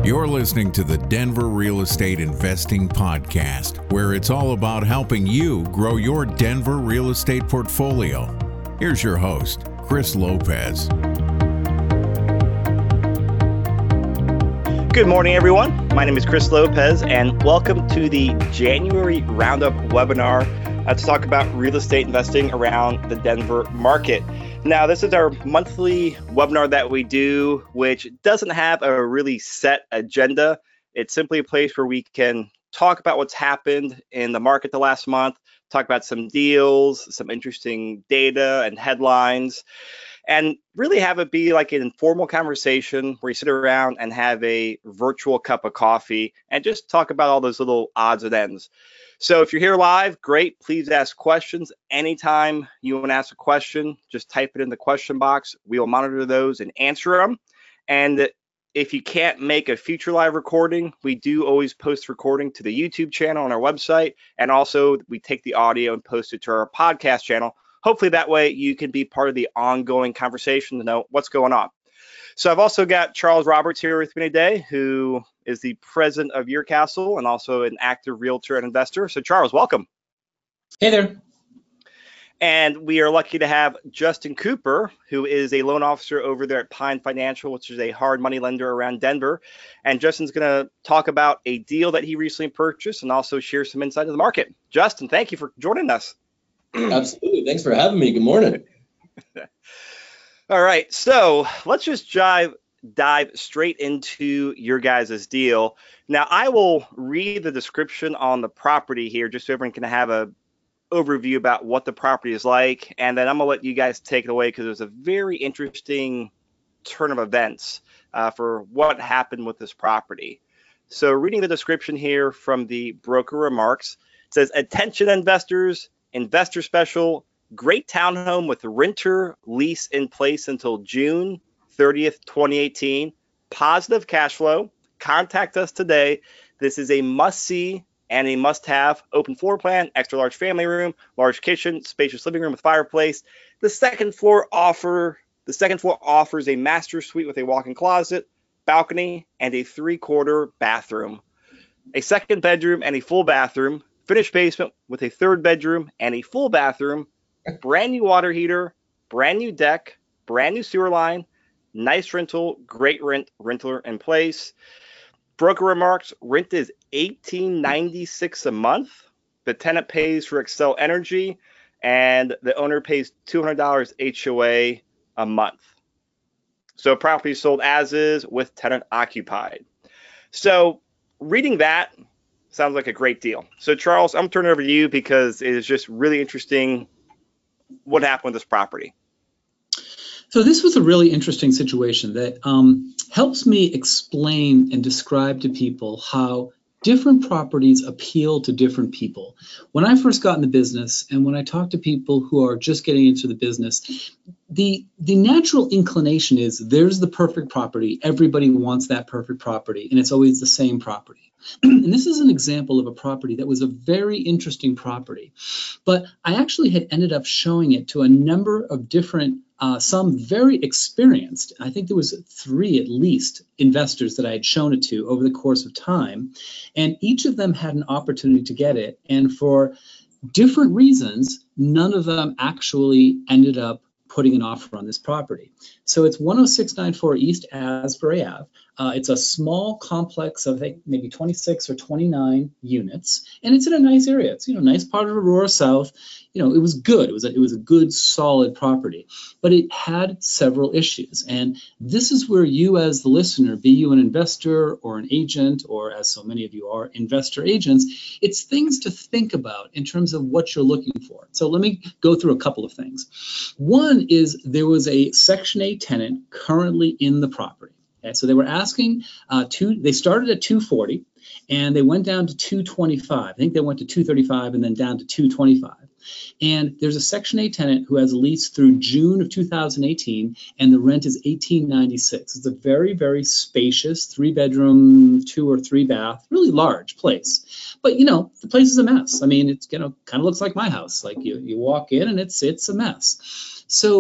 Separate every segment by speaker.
Speaker 1: You're listening to the Denver Real Estate Investing Podcast, where it's all about helping you grow your Denver real estate portfolio. Here's your host, Chris Lopez.
Speaker 2: Good morning, everyone. My name is Chris Lopez, and welcome to the January Roundup webinar to talk about real estate investing around the Denver market. Now, this is our monthly webinar that we do, which doesn't have a really set agenda. It's simply a place where we can talk about what's happened in the market the last month, talk about some deals, some interesting data and headlines, and really have it be like an informal conversation where you sit around and have a virtual cup of coffee and just talk about all those little odds and ends. So if you're here live, great. Please ask questions. Anytime you want to ask a question, just type it in the question box. We will monitor those and answer them. And if you can't make a future live recording, we do always post recording to the YouTube channel on our website. And also we take the audio and post it to our podcast channel. Hopefully that way you can be part of the ongoing conversation to know what's going on. So I've also got Charles Roberts here with me today, who is the president of Your Castle and also an active realtor and investor. So Charles, welcome.
Speaker 3: Hey there.
Speaker 2: And we are lucky to have Justin Cooper, who is a loan officer over there at Pine Financial, which is a hard money lender around Denver. And Justin's going to talk about a deal that he recently purchased and also share some insight into the market. Justin, thank you for joining us.
Speaker 3: Absolutely. Thanks for having me. Good morning.
Speaker 2: All right. So let's just dive straight into your guys' deal. Now, I will read the description on the property here just so everyone can have a overview about what the property is like. And then I'm going to let you guys take it away because there's a very interesting turn of events for what happened with this property. So reading the description here from the broker remarks, it says, attention investors, investor special, great townhome with renter lease in place until June 30th, 2018. Positive cash flow. Contact us today. This is a must-see and a must-have. Open floor plan, extra large family room, large kitchen, spacious living room with fireplace. The second floor offers a master suite with a walk-in closet, balcony, and a 3/4 bathroom. A second bedroom and a full bathroom. Finished basement with a third bedroom and a full bathroom. Brand new water heater, brand new deck, brand new sewer line, nice rental, great renter in place. Broker remarks, rent is $18.96 a month. The tenant pays for Xcel Energy, and the owner pays $200 HOA a month. So property sold as is with tenant occupied. So reading that sounds like a great deal. So Charles, I'm turning it over to you because it is just really interesting what happened with this property.
Speaker 4: So this was a really interesting situation that helps me explain and describe to people how different properties appeal to different people. When I first got in the business and when I talk to people who are just getting into the business, the natural inclination is there's the perfect property. Everybody wants that perfect property, and it's always the same property. And this is an example of a property that was a very interesting property. But I actually had ended up showing it to a number of different, some very experienced, I think there was 3 at least investors that I had shown it to over the course of time. And each of them had an opportunity to get it. And for different reasons, none of them actually ended up putting an offer on this property. So it's 10694 East Asbury Ave. It's a small complex of, I think, maybe 26 or 29 units, and it's in a nice area. It's, nice part of Aurora South. It was good. It was a good, solid property, but it had several issues. And this is where you, as the listener, be you an investor or an agent, or as so many of you are, investor agents, it's things to think about in terms of what you're looking for. So let me go through a couple of things. One is there was a Section 8 tenant currently in the property. Okay, so they were asking, they started at 240 and they went down to 225. I think they went to 235 and then down to 225. And there's a Section 8 tenant who has a lease through June of 2018, and the rent is $18.96. It's a very, very spacious 3-bedroom, 2 or 3 bath, really large place. But the place is a mess. I mean, it's kind of looks like my house. Like you walk in and it's a mess. So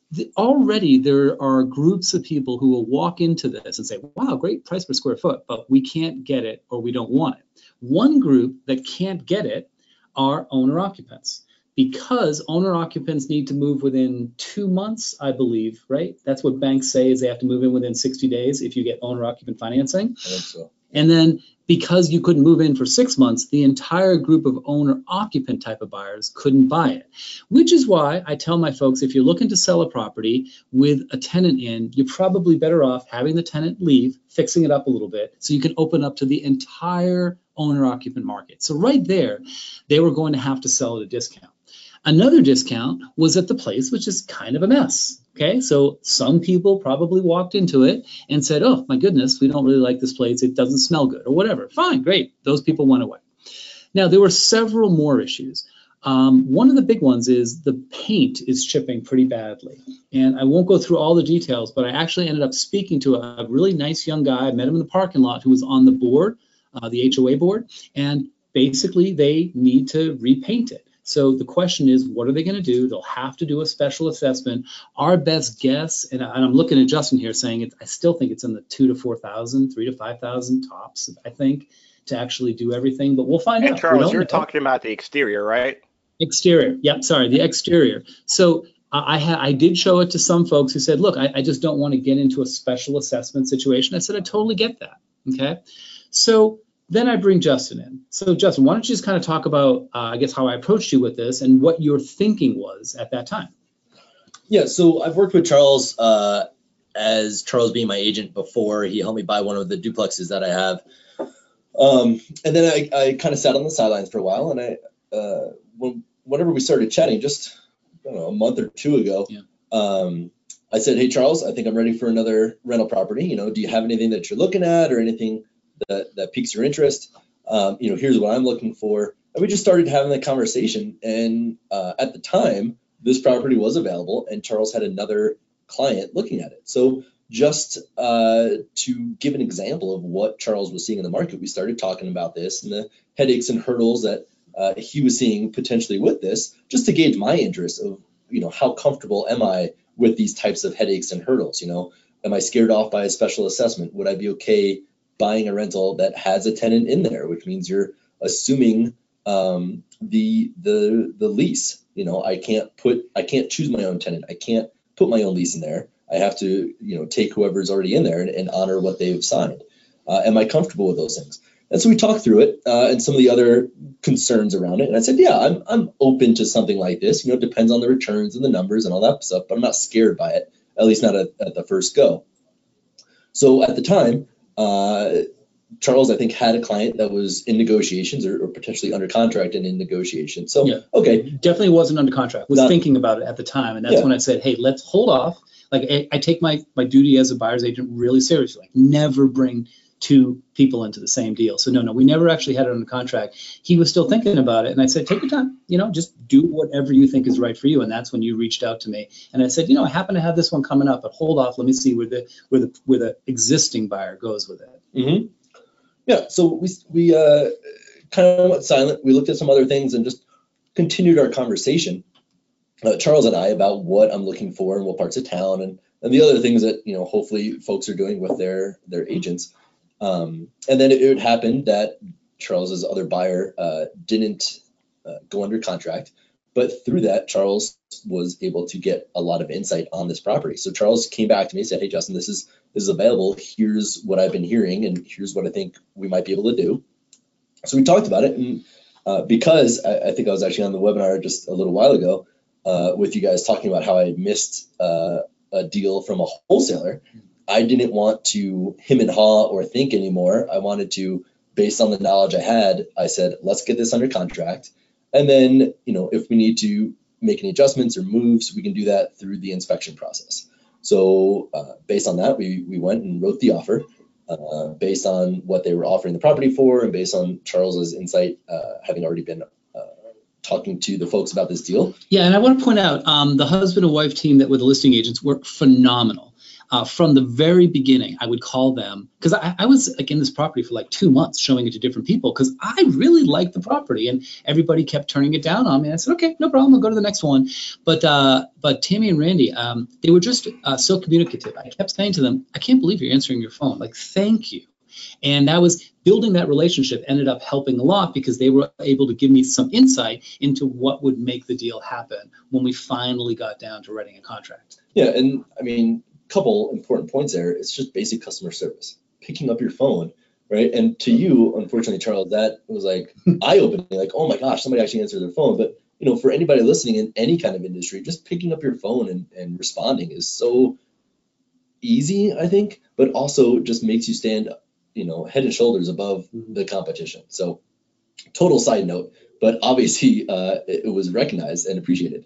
Speaker 4: already there are groups of people who will walk into this and say, wow, great price per square foot, but we can't get it or we don't want it. One group that can't get it are owner occupants, because owner occupants need to move within 2 months, I believe, right? That's what banks say, is they have to move in within 60 days if you get owner occupant financing.
Speaker 3: I think so.
Speaker 4: And then because you couldn't move in for 6 months, the entire group of owner occupant type of buyers couldn't buy it, which is why I tell my folks, if you're looking to sell a property with a tenant in, you're probably better off having the tenant leave, fixing it up a little bit so you can open up to the entire owner occupant market. So right there, they were going to have to sell at a discount. Another discount was at the place, which is kind of a mess. Okay, so some people probably walked into it and said, oh my goodness, we don't really like this place, it doesn't smell good, or whatever. Fine, great, those people went away. Now, there were several more issues. One of the big ones is the paint is chipping pretty badly. And I won't go through all the details, but I actually ended up speaking to a really nice young guy. I met him in the parking lot, who was on the board, the HOA board, and basically they need to repaint it. So the question is, what are they going to do? They'll have to do a special assessment. Our best guess, and I'm looking at Justin here saying I still think it's in the 2,000 to 4,000, 3,000 to 5,000 tops, I think, to actually do everything. But we'll find out.
Speaker 2: And Charles, you're talking about the exterior, right?
Speaker 4: Exterior. Yep. Sorry, the exterior. So I did show it to some folks who said, look, I just don't want to get into a special assessment situation. I said, I totally get that. Okay. So then I bring Justin in. So Justin, why don't you just kind of talk about, I guess, how I approached you with this and what your thinking was at that time?
Speaker 3: Yeah, so I've worked with Charles as Charles being my agent before. He helped me buy one of the duplexes that I have. And then I kind of sat on the sidelines for a while. And whenever we started chatting, just I don't know, a month or two ago, I said, hey, Charles, I think I'm ready for another rental property. Do you have anything that you're looking at or anything that piques your interest? Here's what I'm looking for. And we just started having that conversation. And at the time, this property was available and Charles had another client looking at it. So just to give an example of what Charles was seeing in the market, we started talking about this and the headaches and hurdles that he was seeing potentially with this, just to gauge my interest of, how comfortable am I with these types of headaches and hurdles? Am I scared off by a special assessment? Would I be okay buying a rental that has a tenant in there, which means you're assuming the lease? I can't choose my own tenant. I can't put my own lease in there. I have to, take whoever's already in there and honor what they've signed. Am I comfortable with those things? And so we talked through it and some of the other concerns around it. And I said, yeah, I'm open to something like this. It depends on the returns and the numbers and all that stuff, but I'm not scared by it, at least not at the first go. So at the time, Charles, I think, had a client that was in negotiations or potentially under contract and in negotiation. So, yeah. Okay.
Speaker 4: Definitely wasn't under contract, was thinking about it at the time. And that's when I said, hey, let's hold off. Like, I take my duty as a buyer's agent really seriously. Like, never bring two people into the same deal. So no, we never actually had it under contract. He was still thinking about it. And I said, take your time, just do whatever you think is right for you. And that's when you reached out to me. And I said, I happen to have this one coming up, but hold off. Let me see where the existing buyer goes with it.
Speaker 3: Mm-hmm. Yeah. So we kind of went silent. We looked at some other things and just continued our conversation, Charles and I, about what I'm looking for and what parts of town and the other things that, hopefully folks are doing with their agents. And then it would happen that Charles's other buyer didn't go under contract, but through that, Charles was able to get a lot of insight on this property. So Charles came back to me and said, hey, Justin, this is available. Here's what I've been hearing, and here's what I think we might be able to do. So we talked about it, and because I think I was actually on the webinar just a little while ago with you guys talking about how I had missed a deal from a wholesaler, I didn't want to hem and haw or think anymore. I wanted to, based on the knowledge I had, I said, let's get this under contract. And then, if we need to make any adjustments or moves, we can do that through the inspection process. So based on that, we went and wrote the offer based on what they were offering the property for and based on Charles's insight, having already been talking to the folks about this deal.
Speaker 4: Yeah, and I want to point out the husband and wife team that were the listing agents were phenomenal. from the very beginning, I would call them, because I was like in this property for like 2 months showing it to different people because I really liked the property and everybody kept turning it down on me. I said, okay, no problem, I'll go to the next one. But Tammy and Randy, they were just so communicative. I kept saying to them, I can't believe you're answering your phone. Like, thank you. And that was building that relationship ended up helping a lot because they were able to give me some insight into what would make the deal happen when we finally got down to writing a contract.
Speaker 3: Yeah, and I mean, a couple important points there. It's just basic customer service, picking up your phone, right? And to you, unfortunately, Charles, that was like eye-opening, like, oh my gosh, somebody actually answered their phone. But for anybody listening in any kind of industry, just picking up your phone and responding is so easy, I think, but also just makes you stand head and shoulders above the competition. So total side note, but obviously it was recognized and appreciated.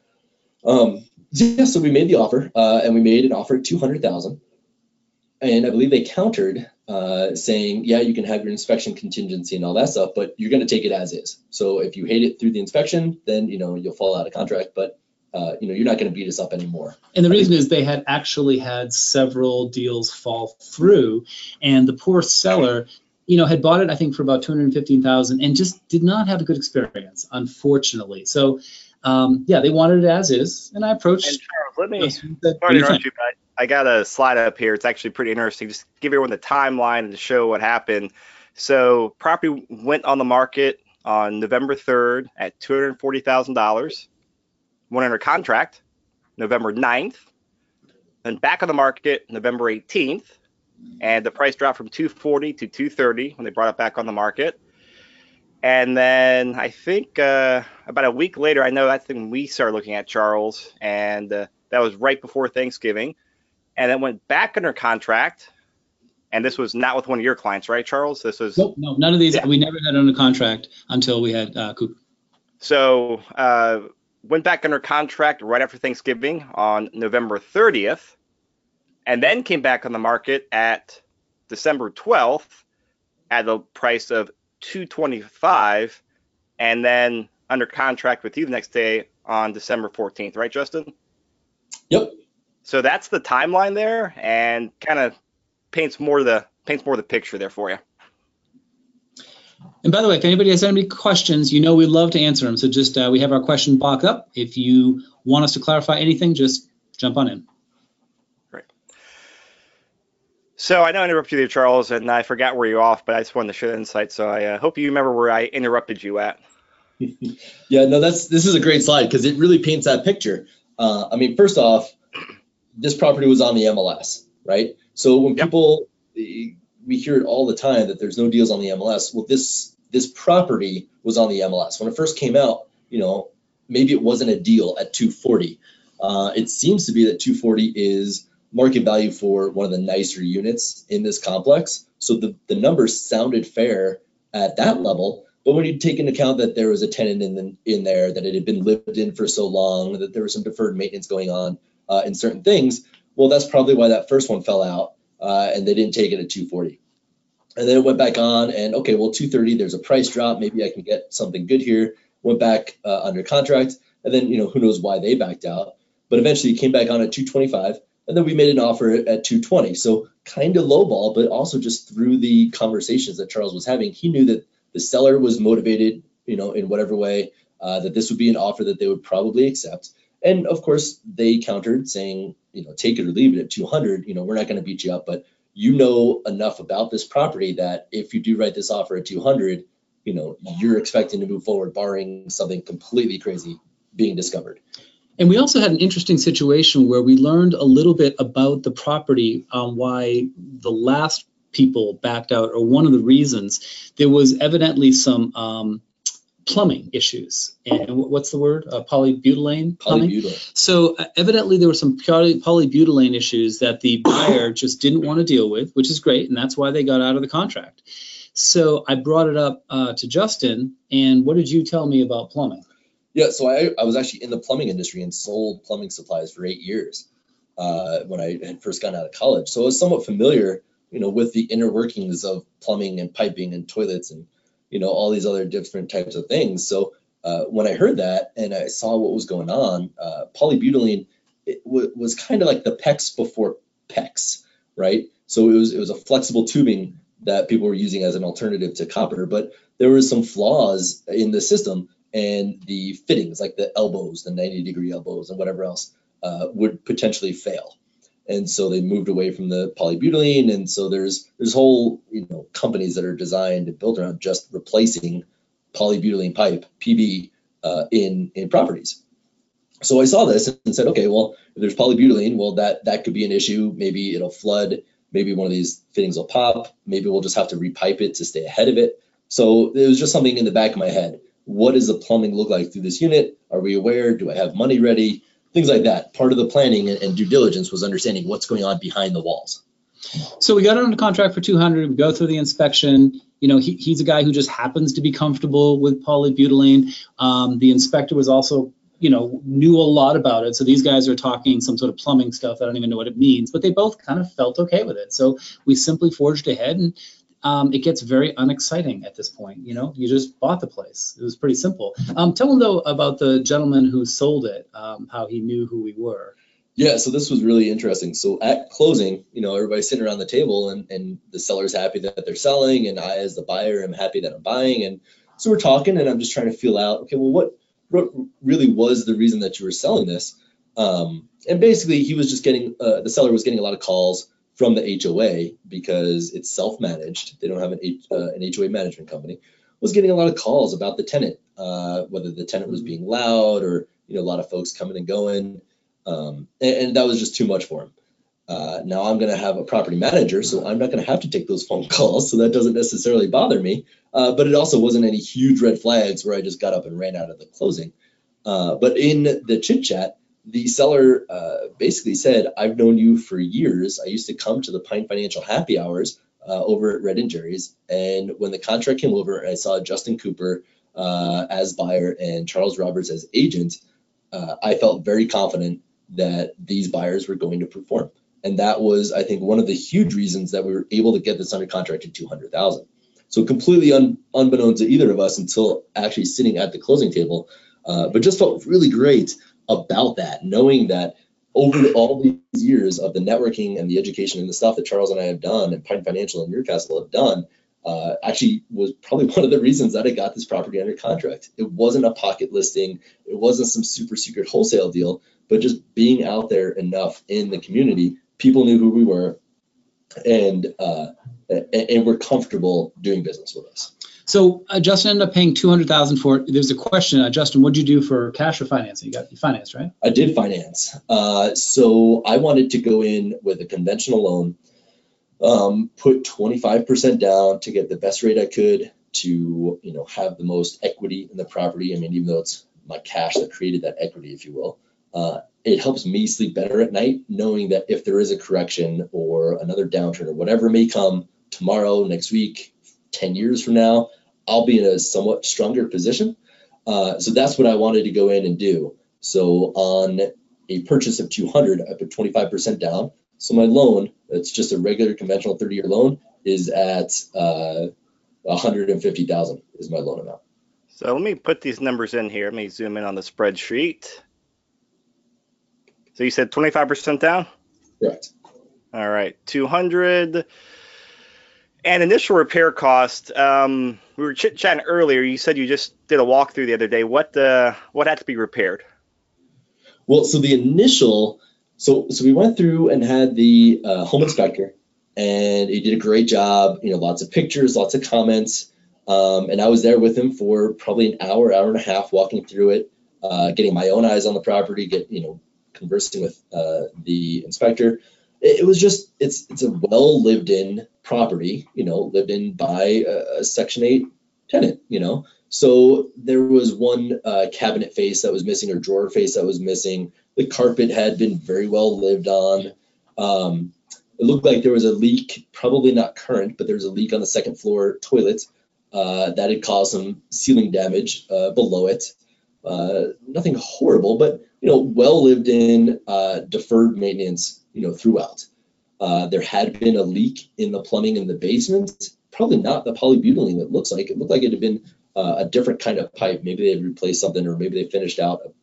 Speaker 3: So we made the offer and we made an offer at $200,000. And I believe they countered saying, yeah, you can have your inspection contingency and all that stuff, but you're going to take it as is. So if you hate it through the inspection, then, you'll fall out of contract, but you're not going to beat us up anymore.
Speaker 4: And the reason is they had actually had several deals fall through, and the poor seller, had bought it, I think, for about $215,000 and just did not have a good experience, unfortunately. So, they wanted it as is, and I approached.
Speaker 2: And Charles, let me sorry to interrupt you, but I got a slide up here. It's actually pretty interesting. Just give everyone the timeline and to show what happened. So, property went on the market on November 3rd at $240,000. Went under contract November 9th, then back on the market November 18th, and the price dropped from $240 to $230 when they brought it back on the market. And then I think about a week later, I know that's when we started looking at Charles, and that was right before Thanksgiving, and it went back under contract. And this was not with one of your clients, right, Charles? This was
Speaker 4: no, none of these. Yeah. We never had under contract until we had Cooper.
Speaker 2: So. Went back under contract right after Thanksgiving on November 30th, and then came back on the market at December 12th at a price of $225, and then under contract with you the next day on December 14th, right, Justin?
Speaker 3: Yep.
Speaker 2: So that's the timeline there, and kind of paints more of the picture there for you.
Speaker 4: And by the way, if anybody has any questions, we'd love to answer them. So just we have our question box up. If you want us to clarify anything, just jump on in.
Speaker 2: Great. So I know I interrupted you there, Charles, and I forgot where you're off, but I just wanted to share the insight. So I hope you remember where I interrupted you at.
Speaker 3: Yeah, no, this is a great slide because it really paints that picture. First off, this property was on the MLS, right? So when people... we hear it all the time that there's no deals on the MLS. Well, this property was on the MLS. When it first came out, maybe it wasn't a deal at $240. It seems to be that $240 is market value for one of the nicer units in this complex. So the numbers sounded fair at that level. But when you take into account that there was a tenant in there, that it had been lived in for so long, that there was some deferred maintenance going on in certain things, well, that's probably why that first one fell out. And they didn't take it at $240. And then it went back on and, okay, well, $230, there's a price drop. Maybe I can get something good here. Went back under contract. And then, who knows why they backed out. But eventually it came back on at $225. And then we made an offer at $220. So kind of lowball, but also just through the conversations that Charles was having, he knew that the seller was motivated, in whatever way, that this would be an offer that they would probably accept. And of course, they countered saying, take it or leave it at 200. We're not going to beat you up, but enough about this property that if you do write this offer at 200, you're expecting to move forward, barring something completely crazy being discovered.
Speaker 4: And we also had an interesting situation where we learned a little bit about the property, why the last people backed out, or one of the reasons. There was evidently some plumbing issues, and what's the word? Polybutylene plumbing. So evidently there were some polybutylene issues that the buyer just didn't want to deal with, which is great, and that's why they got out of the contract. So I brought it up to Justin, and what did you tell me about plumbing?
Speaker 3: Yeah, so I was actually in the plumbing industry and sold plumbing supplies for 8 years when I had first gotten out of college. So I was somewhat familiar, with the inner workings of plumbing and piping and toilets and all these other different types of things. So when I heard that and I saw what was going on, polybutylene was kind of like the PEX before PEX, right? So it was a flexible tubing that people were using as an alternative to copper, but there were some flaws in the system, and the fittings, like the elbows, the 90-degree elbows and whatever else, would potentially fail. And so they moved away from the polybutylene, and so there's whole companies that are designed and built around just replacing polybutylene pipe, PB, in properties. So I saw this and said, okay, well, if there's polybutylene, well, that could be an issue. Maybe it'll flood. Maybe one of these fittings will pop. Maybe we'll just have to repipe it to stay ahead of it. So it was just something in the back of my head. What does the plumbing look like through this unit? Are we aware? Do I have money ready? Things like that. Part of the planning and due diligence was understanding what's going on behind the walls.
Speaker 4: So we got it under contract for 200. We go through the inspection. He's a guy who just happens to be comfortable with polybutylene. The inspector was also, knew a lot about it. So these guys are talking some sort of plumbing stuff. I don't even know what it means, but they both kind of felt okay with it. So we simply forged ahead, and it gets very unexciting at this point. You just bought the place. It was pretty simple. Tell them though about the gentleman who sold it, how he knew who we were.
Speaker 3: Yeah, so this was really interesting. So at closing, everybody's sitting around the table, and the seller's happy that they're selling, and I, as the buyer, am happy that I'm buying. And so we're talking, and I'm just trying to feel out, okay, well, what really was the reason that you were selling this? And basically, he was just getting, the seller was getting a lot of calls from the HOA because it's self-managed. They don't have an HOA management company. Was getting a lot of calls about the tenant, whether the tenant was being loud or, a lot of folks coming and going. And that was just too much for him. Now I'm going to have a property manager, so I'm not going to have to take those phone calls. So that doesn't necessarily bother me. But it also wasn't any huge red flags where I just got up and ran out of the closing. But in the chit chat, the seller basically said, I've known you for years. I used to come to the Pine Financial happy hours over at Red and Jerry's. And when the contract came over, I saw Justin Cooper as buyer and Charles Roberts as agent. I felt very confident that these buyers were going to perform. And that was, I think, one of the huge reasons that we were able to get this under contract at $200,000. So completely unbeknown to either of us until actually sitting at the closing table, but just felt really great about that, knowing that over all these years of the networking and the education and the stuff that Charles and I have done and Pine Financial and Newcastle have done, actually was probably one of the reasons that I got this property under contract. It wasn't a pocket listing. It wasn't some super secret wholesale deal, but just being out there enough in the community, people knew who we were, and were comfortable doing business with us.
Speaker 4: So Justin ended up paying $200,000 for it. There's a question, Justin, what'd you do for cash or financing? You financed, right?
Speaker 3: I did finance. So I wanted to go in with a conventional loan, put 25% down to get the best rate I could to, have the most equity in the property. I mean, even though it's my cash that created that equity, if you will, it helps me sleep better at night, knowing that if there is a correction or another downturn or whatever may come tomorrow, next week, 10 years from now, I'll be in a somewhat stronger position. So that's what I wanted to go in and do. So on a purchase of 200, I put 25% down. So my loan, it's just a regular conventional 30-year loan, is at $150,000 is my loan amount.
Speaker 2: So let me put these numbers in here. Let me zoom in on the spreadsheet. So you said 25% down?
Speaker 3: Correct.
Speaker 2: All right, 200. And initial repair cost, we were chit-chatting earlier. You said you just did a walkthrough the other day. What had to be repaired?
Speaker 3: Well, so the initial, so we went through and had the home inspector, and he did a great job. Lots of pictures, lots of comments, and I was there with him for probably an hour and a half, walking through it, getting my own eyes on the property, conversing with the inspector. It was just, it's a well lived in property, lived in by a Section 8 tenant, So there was one cabinet face that was missing or drawer face that was missing. The carpet had been very well lived on. It looked like there was a leak, probably not current, but there was a leak on the second floor toilet that had caused some ceiling damage below it. Nothing horrible, but well lived in, deferred maintenance, throughout. There had been a leak in the plumbing in the basement, probably not the polybutylene. It looked like it had been a different kind of pipe. Maybe they had replaced something, or maybe they finished out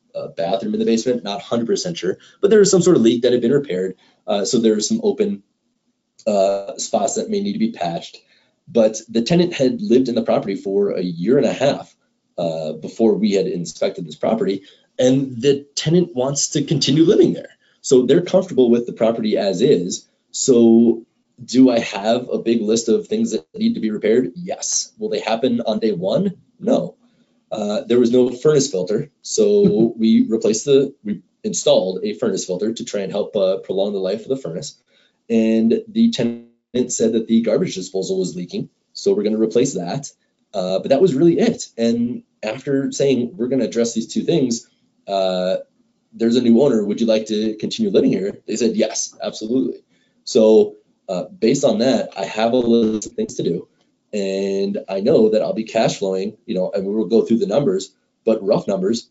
Speaker 3: a bathroom in the basement, not 100% sure, but there was some sort of leak that had been repaired. So there were some open spots that may need to be patched. But the tenant had lived in the property for a year and a half before we had inspected this property, and the tenant wants to continue living there. So they're comfortable with the property as is. So do I have a big list of things that need to be repaired? Yes. Will they happen on day one? No. There was no furnace filter, so we installed a furnace filter to try and help prolong the life of the furnace. And the tenant said that the garbage disposal was leaking, so we're going to replace that. But that was really it. And after saying we're going to address these two things, there's a new owner. Would you like to continue living here? They said yes, absolutely. So based on that, I have a list of things to do. And I know that I'll be cash flowing, and we will go through the numbers, but rough numbers,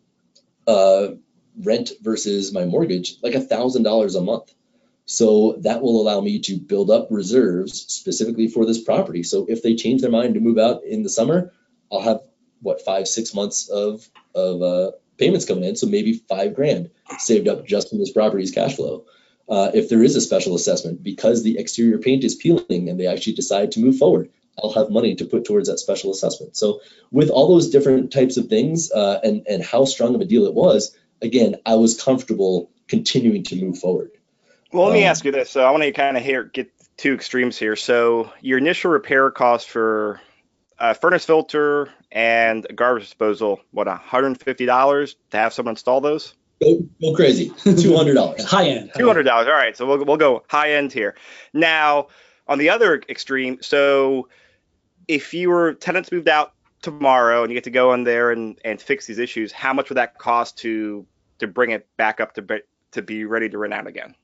Speaker 3: rent versus my mortgage, like $1,000 a month. So that will allow me to build up reserves specifically for this property. So if they change their mind to move out in the summer, I'll have 5-6 months of payments coming in. So maybe $5,000 saved up just from this property's cash flow. If there is a special assessment, because the exterior paint is peeling and they actually decide to move forward, I'll have money to put towards that special assessment. So with all those different types of things and how strong of a deal it was, again, I was comfortable continuing to move forward.
Speaker 2: Well, let me ask you this. So I want to kind of get two extremes here. So your initial repair cost for a furnace filter and a garbage disposal, what, $150 to have someone install those?
Speaker 3: Go crazy. $200.
Speaker 4: High end.
Speaker 2: $200. All right. So we'll go high end here. Now, on the other extreme, so if your tenants moved out tomorrow and you get to go in there and fix these issues, how much would that cost to bring it back up to be ready to rent out again?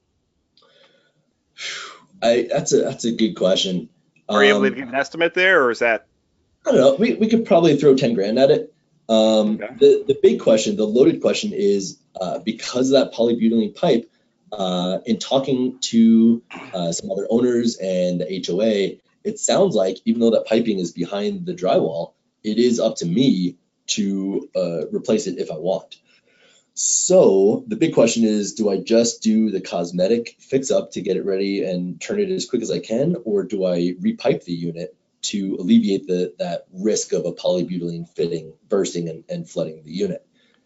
Speaker 3: That's a good question.
Speaker 2: Are you able to give an estimate there, or is that?
Speaker 3: I don't know. We could probably throw $10,000 at it. Okay. The big question, the loaded question is because of that polybutylene pipe. In talking to some other owners and the HOA, it sounds like even though that piping is behind the drywall, it is up to me to replace it if I want. So the big question is, do I just do the cosmetic fix up to get it ready and turn it as quick as I can, or do I repipe the unit to alleviate that risk of a polybutylene fitting bursting and flooding the unit?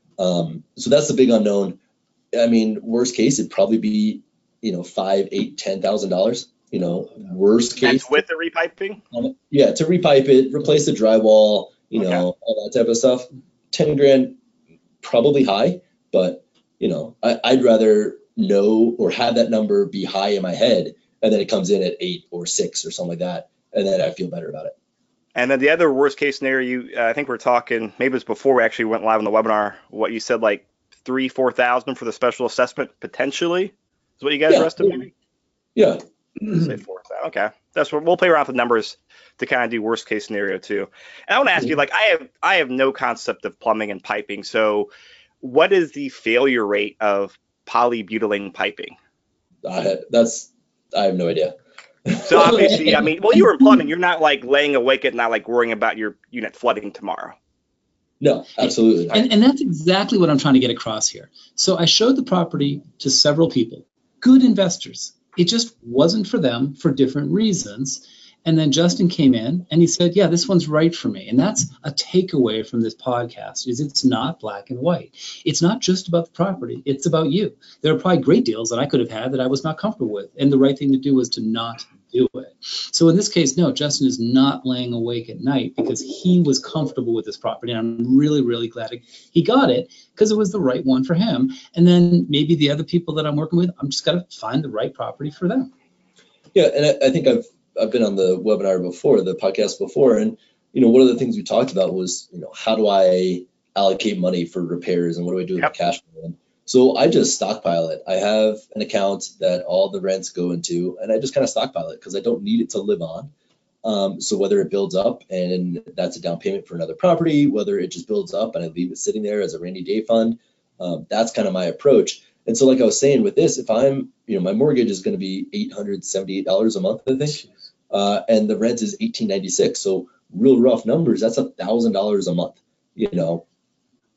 Speaker 3: So that's the big unknown. I mean, worst case, it'd probably be, $5,000, $8,000, $10,000. Worst case.
Speaker 2: That's with the repiping?
Speaker 3: Yeah, to repipe it, replace the drywall, all that type of stuff. $10,000, probably high, but I'd rather know or have that number be high in my head, and then it comes in at 8 or 6 or something like that, and then I feel better about it.
Speaker 2: And then the other worst case scenario, I think we're talking, maybe it was before we actually went live on the webinar, what you said, like $3,000-$4,000 for the special assessment potentially is what you guys are estimating?
Speaker 3: Yeah.
Speaker 2: Say $4,000. Okay. That's what we'll play around with numbers to kind of do worst case scenario too. And I want to ask you, like, I have no concept of plumbing and piping. So what is the failure rate of polybutylene piping?
Speaker 3: I have no idea.
Speaker 2: So obviously, I mean, well, you were in plumbing. You're not like laying awake at night, like worrying about your unit flooding tomorrow.
Speaker 3: No, absolutely not.
Speaker 4: And that's exactly what I'm trying to get across here. So I showed the property to several people, good investors. It just wasn't for them for different reasons. And then Justin came in and he said, yeah, this one's right for me. And that's a takeaway from this podcast, is it's not black and white. It's not just about the property. It's about you. There are probably great deals that I could have had that I was not comfortable with. And the right thing to do was to not do it. So in this case, no, Justin is not laying awake at night because he was comfortable with this property. And I'm really, really glad he got it because it was the right one for him. And then maybe the other people that I'm working with, I'm just got to find the right property for them.
Speaker 3: Yeah, and I think I've been on the webinar before, the podcast before, and one of the things we talked about was how do I allocate money for repairs and what do I do with the cash flow? So I just stockpile it. I have an account that all the rents go into, and I just kind of stockpile it because I don't need it to live on. So whether it builds up and that's a down payment for another property, whether it just builds up and I leave it sitting there as a rainy day fund, that's kind of my approach. And so like I was saying with this, if I'm, my mortgage is going to be $878 a month, I think. And the rent is $1,896. So real rough numbers, that's $1,000 a month,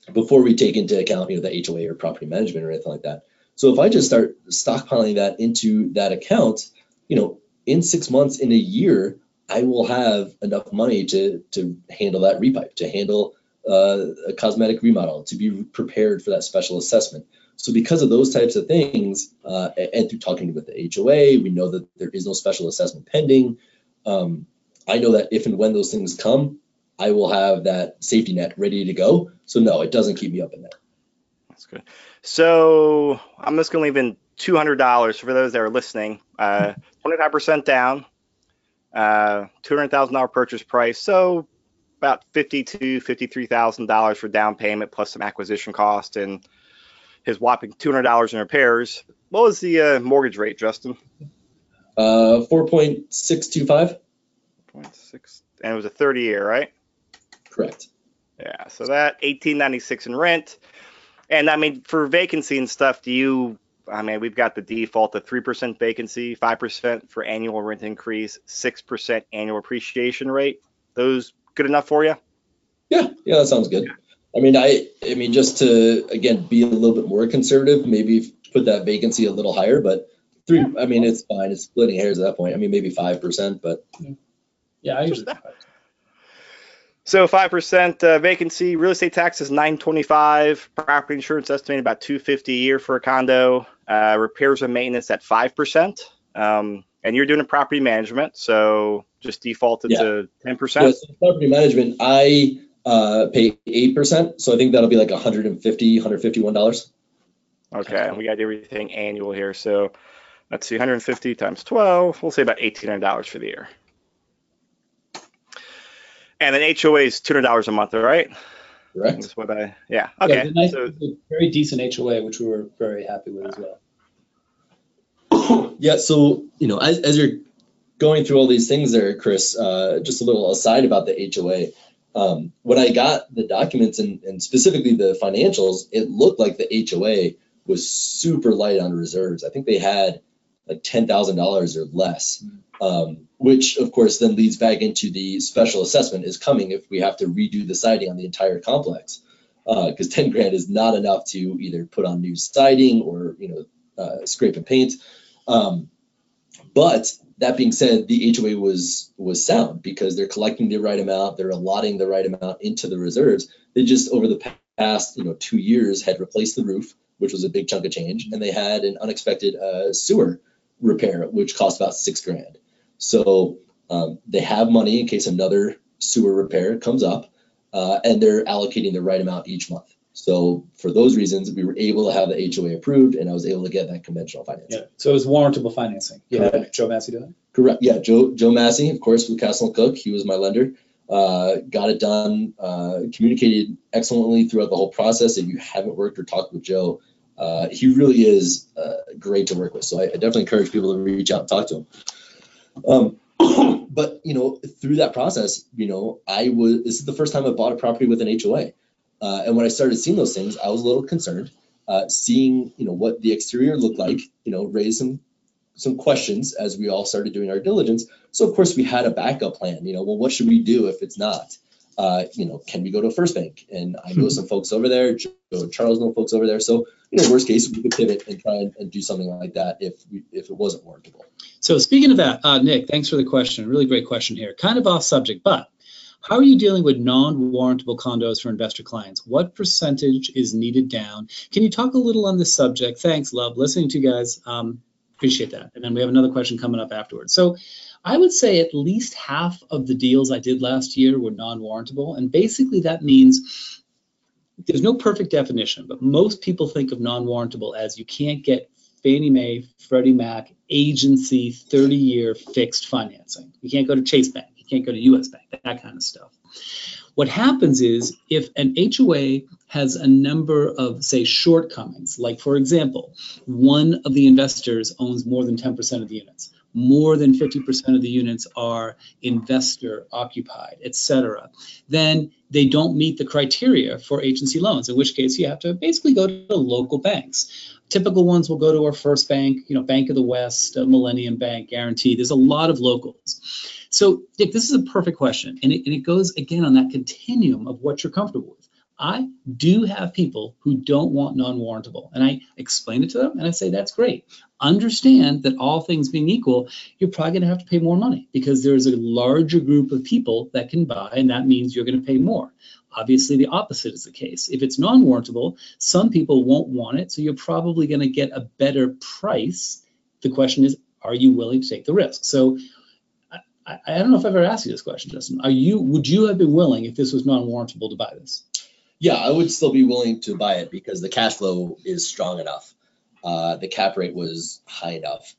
Speaker 3: before we take into account, the HOA or property management or anything like that. So if I just start stockpiling that into that account, in 6 months, in a year, I will have enough money to handle that repipe, to handle a cosmetic remodel, to be prepared for that special assessment. So because of those types of things, and through talking with the HOA, we know that there is no special assessment pending. I know that if and when those things come, I will have that safety net ready to go. So no, it doesn't keep me up at night.
Speaker 2: That's good. So I'm just going to leave in $200 for those that are listening. 25% down, $200,000 purchase price. So about $52,000 to $53,000 for down payment plus some acquisition cost and his whopping $200 in repairs. What was the mortgage rate, Justin?
Speaker 3: 4.625.
Speaker 2: 0.6, and it was a 30-year, right?
Speaker 3: Correct.
Speaker 2: Yeah, so that $1,896 in rent. And I mean, for vacancy and stuff, we've got the default of 3% vacancy, 5% for annual rent increase, 6% annual appreciation rate. Those good enough for you?
Speaker 3: Yeah, that sounds good. I mean, just to, again, be a little bit more conservative, maybe put that vacancy a little higher, but 3, I mean, it's fine. It's splitting hairs at that point. I mean, maybe 5%, but.
Speaker 4: Yeah, I usually.
Speaker 2: So 5% vacancy, real estate tax is $925, property insurance estimated about $250 a year for a condo, repairs and maintenance at 5%, and you're doing a property management, so just defaulted to 10%.
Speaker 3: Yeah, so property management, I pay 8%, so I think that'll be like $151.
Speaker 2: Okay, and we got everything annual here, so let's see, 150 times 12, we'll say about $1,800 for the year. And then HOA is $200 a month, right?
Speaker 3: Correct.
Speaker 2: That's what okay. Yeah,
Speaker 4: so, very decent HOA, which we were very happy with as well.
Speaker 3: Yeah, so, as you're going through all these things there, Chris, just a little aside about the HOA. When I got the documents and specifically the financials, it looked like the HOA was super light on reserves. I think they had like $10,000 or less. Which of course then leads back into the special assessment is coming if we have to redo the siding on the entire complex, because 10 grand is not enough to either put on new siding or scrape and paint. But that being said, the HOA was sound because they're collecting the right amount, they're allotting the right amount into the reserves. They just over the past 2 years had replaced the roof, which was a big chunk of change, and they had an unexpected sewer repair, which cost about $6 grand. So they have money in case another sewer repair comes up, and they're allocating the right amount each month. So for those reasons, we were able to have the HOA approved, and I was able to get that conventional financing.
Speaker 4: Yeah. So it was warrantable financing. Yeah. Joe Massey did it?
Speaker 3: Correct. Yeah. Joe Massey, of course, with Castle & Cook. He was my lender. Got it done. Communicated excellently throughout the whole process. If you haven't worked or talked with Joe, he really is great to work with. So I definitely encourage people to reach out and talk to him. But through that process, this is the first time I bought a property with an HOA. And when I started seeing those things, I was a little concerned, seeing, what the exterior looked like, raised some questions as we all started doing our diligence. So of course we had a backup plan, well, what should we do if it's not? Can we go to a First Bank? And I know some folks over there, Joe and Charles know folks over there. So, worst case, we could pivot and try and do something like that if it wasn't warrantable.
Speaker 4: So speaking of that, Nick, thanks for the question. Really great question here. Kind of off subject, but how are you dealing with non-warrantable condos for investor clients? What percentage is needed down? Can you talk a little on this subject? Thanks, love. Listening to you guys. Appreciate that. And then we have another question coming up afterwards. So I would say at least half of the deals I did last year were non-warrantable. And basically that means there's no perfect definition, but most people think of non-warrantable as you can't get Fannie Mae, Freddie Mac, agency, 30-year fixed financing. You can't go to Chase Bank. You can't go to US Bank, that kind of stuff. What happens is if an HOA has a number of, say, shortcomings, like, for example, one of the investors owns more than 10% of the units, more than 50% of the units are investor occupied, et cetera, then they don't meet the criteria for agency loans, in which case you have to basically go to local banks. Typical ones will go to our First Bank, Bank of the West, Millennium Bank, Guaranty. There's a lot of locals. So, Dick, this is a perfect question, and it goes, again, on that continuum of what you're comfortable with. I do have people who don't want non-warrantable, and I explain it to them, and I say, that's great. Understand that all things being equal, you're probably going to have to pay more money because there's a larger group of people that can buy, and that means you're going to pay more. Obviously, the opposite is the case. If it's non-warrantable, some people won't want it, so you're probably going to get a better price. The question is, are you willing to take the risk? So I don't know if I've ever asked you this question, Justin. Would you have been willing, if this was non-warrantable, to buy this?
Speaker 3: Yeah, I would still be willing to buy it because the cash flow is strong enough. The cap rate was high enough.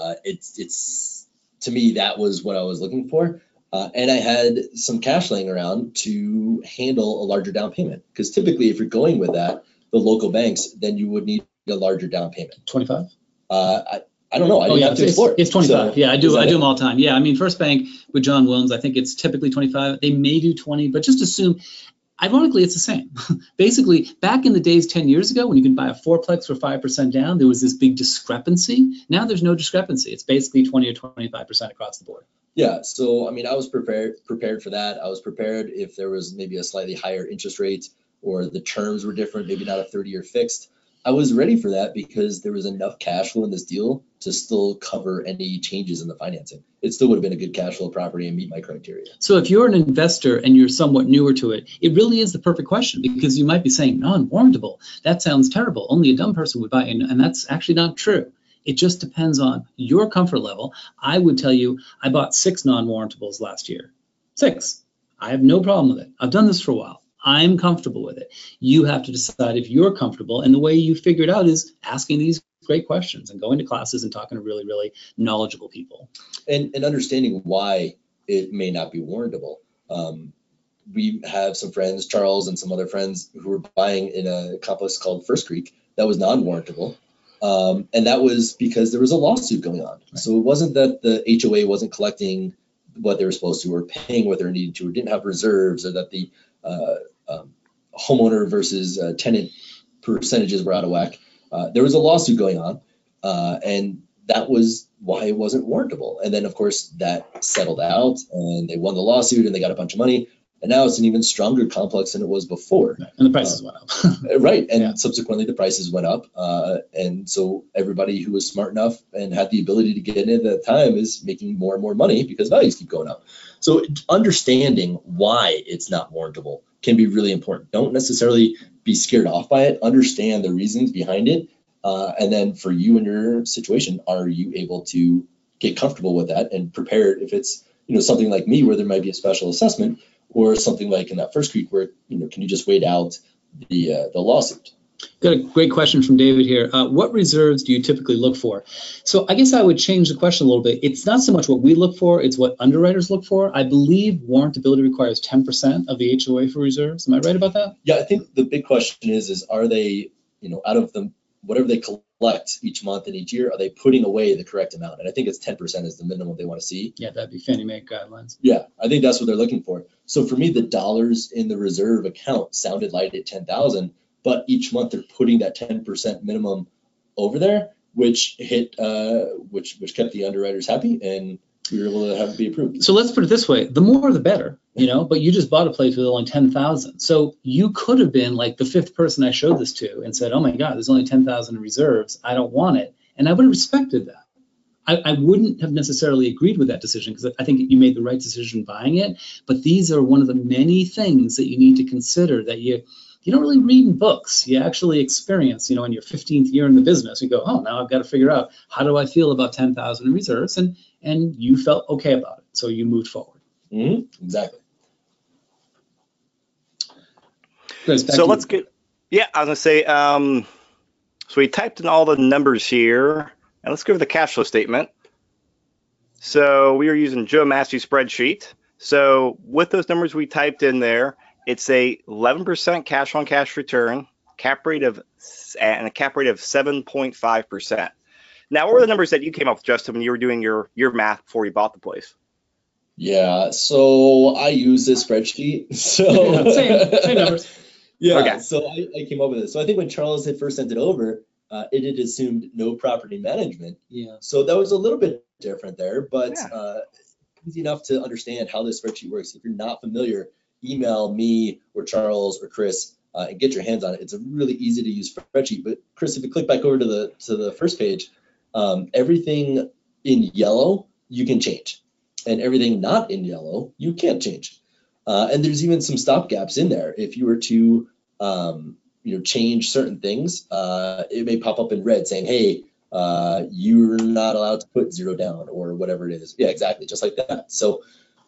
Speaker 3: It's to me, that was what I was looking for. And I had some cash laying around to handle a larger down payment. Because typically, if you're going with that, the local banks, then you would need a larger down payment.
Speaker 4: 25?
Speaker 3: I don't know. I didn't have to explore.
Speaker 4: It's 25.
Speaker 3: So,
Speaker 4: yeah, I do them all the time. Yeah, I mean, First Bank with John Williams, I think it's typically 25. They may do 20, but just assume. Ironically, it's the same. Basically, back in the days 10 years ago when you could buy a fourplex for 5% down, there was this big discrepancy. Now there's no discrepancy. It's basically 20 or 25% across the board.
Speaker 3: Yeah, so I mean, I was prepared for that. I was prepared if there was maybe a slightly higher interest rate or the terms were different, maybe not a 30-year fixed. I was ready for that because there was enough cash flow in this deal to still cover any changes in the financing. It still would have been a good cash flow property and meet my criteria.
Speaker 4: So if you're an investor and you're somewhat newer to it, it really is the perfect question because you might be saying non-warrantable. That sounds terrible. Only a dumb person would buy it, and that's actually not true. It just depends on your comfort level. I would tell you I bought 6 non-warrantables last year. 6. I have no problem with it. I've done this for a while. I'm comfortable with it. You have to decide if you're comfortable, and the way you figure it out is asking these great questions and going to classes and talking to really, really knowledgeable people.
Speaker 3: And understanding why it may not be warrantable. We have some friends, Charles and some other friends, who were buying in a complex called First Creek that was non-warrantable. And that was because there was a lawsuit going on. Right. So it wasn't that the HOA wasn't collecting what they were supposed to or paying what they needed to or didn't have reserves or that the homeowner versus tenant percentages were out of whack. There was a lawsuit going on, and that was why it wasn't warrantable. And then, of course, that settled out, and they won the lawsuit, and they got a bunch of money. And now it's an even stronger complex than it was before.
Speaker 4: Right. And the prices went up.
Speaker 3: Right. And subsequently, the prices went up. And so everybody who was smart enough and had the ability to get in at that time is making more and more money because values keep going up. So understanding why it's not warrantable can be really important. Don't necessarily be scared off by it. Understand the reasons behind it. And then for you and your situation, are you able to get comfortable with that and prepared if it's something like me where there might be a special assessment, or something like in that First Creek where, can you just wait out the lawsuit?
Speaker 4: Got a great question from David here. What reserves do you typically look for? So I guess I would change the question a little bit. It's not so much what we look for, it's what underwriters look for. I believe warrantability requires 10% of the HOA for reserves. Am I right about that?
Speaker 3: Yeah, I think the big question is are they, out of the whatever they collect each month and each year, are they putting away the correct amount? And I think it's 10% is the minimum they want to see.
Speaker 4: Yeah, that'd be Fannie Mae guidelines.
Speaker 3: Yeah, I think that's what they're looking for. So for me, the dollars in the reserve account sounded light at 10,000, but each month they're putting that 10% minimum over there, which hit, which kept the underwriters happy, and we were able to have it be approved.
Speaker 4: So let's put it this way: the more, the better. But you just bought a place with only 10,000. So you could have been like the 5th person I showed this to and said, "Oh my God, there's only 10,000 in reserves. I don't want it," and I would have respected that. I wouldn't have necessarily agreed with that decision because I think you made the right decision buying it. But these are one of the many things that you need to consider that you don't really read in books. You actually experience, in your 15th year in the business. You go, oh, now I've got to figure out how do I feel about 10,000 in reserves, and you felt okay about it, so you moved forward.
Speaker 3: Mm-hmm. Exactly.
Speaker 2: Chris, so let's get. Yeah, I was gonna say. So we typed in all the numbers here. And let's go over the cash flow statement. So we are using Joe Massey spreadsheet. So with those numbers we typed in there, it's a 11% cash on cash return, and a cap rate of 7.5%. Now, what were the numbers that you came up with, Justin, when you were doing your math before you bought the place?
Speaker 3: Yeah, so I use this spreadsheet. So
Speaker 4: same numbers.
Speaker 3: Yeah,
Speaker 2: okay.
Speaker 3: So I came up with it. So I think when Charles had first sent it over, it had assumed no property management.
Speaker 4: Yeah.
Speaker 3: So that was a little bit different there, but easy enough to understand how this spreadsheet works. If you're not familiar, email me or Charles or Chris and get your hands on it. It's a really easy to use spreadsheet. But Chris, if you click back over to the first page, everything in yellow you can change, and everything not in yellow you can't change. And there's even some stop gaps in there. If you were to change certain things, it may pop up in red saying, hey, you're not allowed to put 0 down or whatever it is. Yeah, exactly, just like that. So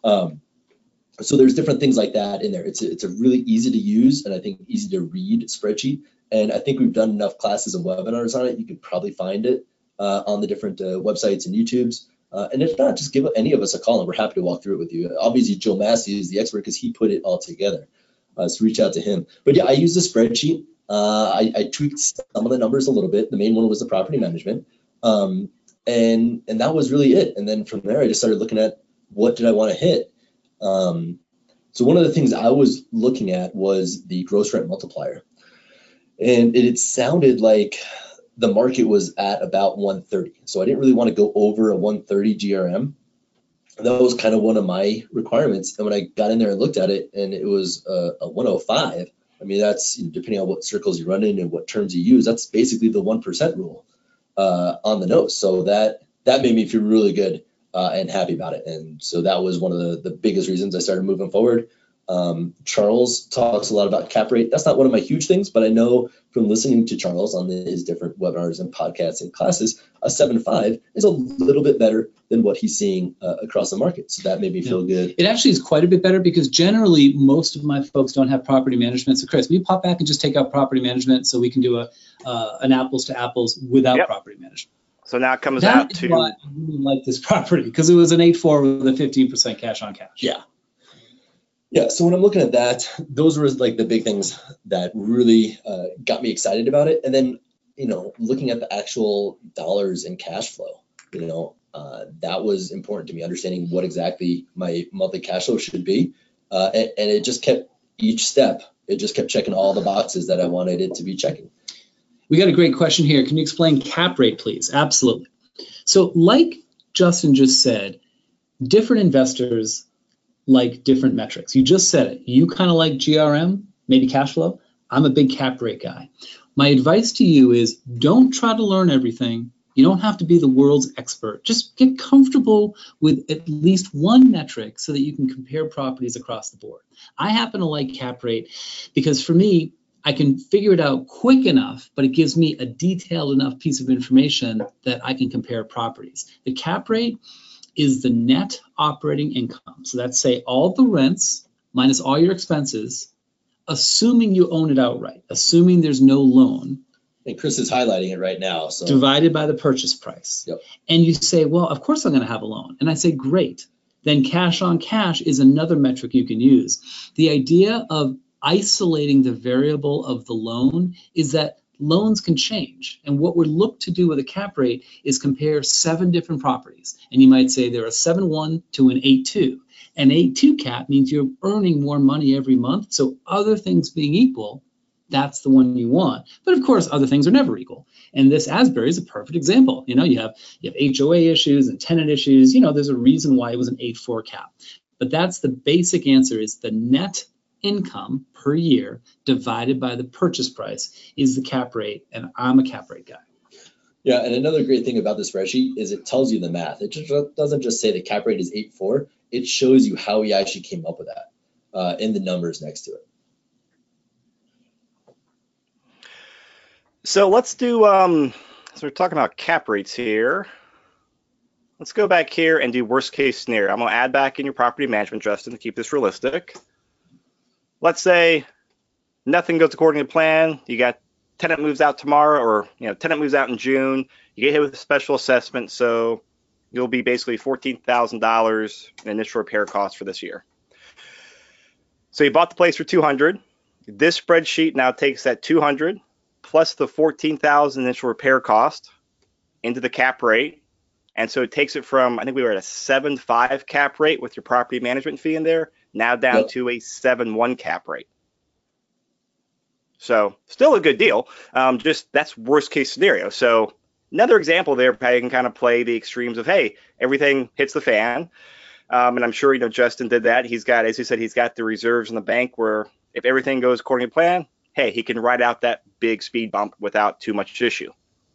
Speaker 3: so there's different things like that in there. It's a really easy to use and I think easy to read spreadsheet. And I think we've done enough classes and webinars on it. You could probably find it on the different websites and YouTubes. And if not, just give any of us a call and we're happy to walk through it with you. Obviously, Joe Massey is the expert because he put it all together. So reach out to him. But yeah, I use the spreadsheet. I tweaked some of the numbers a little bit. The main one was the property management. And that was really it. And then from there, I just started looking at what did I want to hit. So one of the things I was looking at was the gross rent multiplier. And it sounded like the market was at about 130. So I didn't really want to go over a 130 GRM. That was kind of one of my requirements. And when I got in there and looked at it and it was a 105, I mean, that's depending on what circles you run in and what terms you use, that's basically the 1% rule on the notes. So that made me feel really good and happy about it. And so that was one of the biggest reasons I started moving forward. Charles talks a lot about cap rate. That's not one of my huge things, but I know from listening to Charles on his different webinars and podcasts and classes, a 7.5 is a little bit better than what he's seeing across the market. So that made me feel good.
Speaker 4: It actually is quite a bit better because generally most of my folks don't have property management. So Chris, will you pop back and just take out property management so we can do an apples to apples without property management?
Speaker 2: So now it comes out to.
Speaker 4: Why I really like this property because it was an 8.4 with a 15% cash on cash.
Speaker 3: Yeah, so when I'm looking at that, those were like the big things that really got me excited about it. And then, looking at the actual dollars and cash flow, that was important to me, understanding what exactly my monthly cash flow should be. And it just kept each step, it just kept checking all the boxes that I wanted it to be checking.
Speaker 4: We got a great question here. Can you explain cap rate, please? Absolutely. So like Justin just said, different investors like different metrics. You just said it. You kind of like GRM, maybe cash flow. I'm a big cap rate guy. My advice to you is don't try to learn everything. You don't have to be the world's expert. Just get comfortable with at least one metric so that you can compare properties across the board. I happen to like cap rate because for me, I can figure it out quick enough, but it gives me a detailed enough piece of information that I can compare properties. The cap rate is the net operating income. So that's say all the rents minus all your expenses, assuming you own it outright, assuming there's no loan.
Speaker 3: And Chris is highlighting it right now. So
Speaker 4: divided by the purchase price.
Speaker 3: Yep.
Speaker 4: And you say, well, of course I'm going to have a loan. And I say, great. Then cash on cash is another metric you can use. The idea of isolating the variable of the loan is that loans can change. And what we look to do with a cap rate is compare 7 different properties. And you might say they're a 7.1 to an 8.2. An 8.2 cap means you're earning more money every month. So other things being equal, that's the one you want. But of course, other things are never equal. And this Asbury is a perfect example. You have HOA issues and tenant issues. There's a reason why it was an 8.4 cap. But that's the basic answer is the net income per year divided by the purchase price is the cap rate, and I'm a cap rate guy.
Speaker 3: Yeah, and another great thing about the spreadsheet is it tells you the math. It just doesn't just say the cap rate is 8.4. It shows you how we actually came up with that in the numbers next to it.
Speaker 2: So let's do, so we're talking about cap rates here. Let's go back here and do worst case scenario. I'm going to add back in your property management, Justin, to keep this realistic. Let's say nothing goes according to plan. You got tenant moves out tomorrow, or tenant moves out in June. You get hit with a special assessment, so you'll be basically $14,000 in initial repair costs for this year. So you bought the place for $200,000. This spreadsheet now takes that $200,000 plus the $14,000 initial repair cost into the cap rate, and so it takes it from, I think we were at a 7.5 cap rate with your property management fee in there, now down to a 7.1 cap rate. So still a good deal. Just that's worst case scenario. So another example there, how you can kind of play the extremes of, hey, everything hits the fan. And I'm sure, Justin did that. He's got, as you said, he's got the reserves in the bank where if everything goes according to plan, hey, he can ride out that big speed bump without too much issue.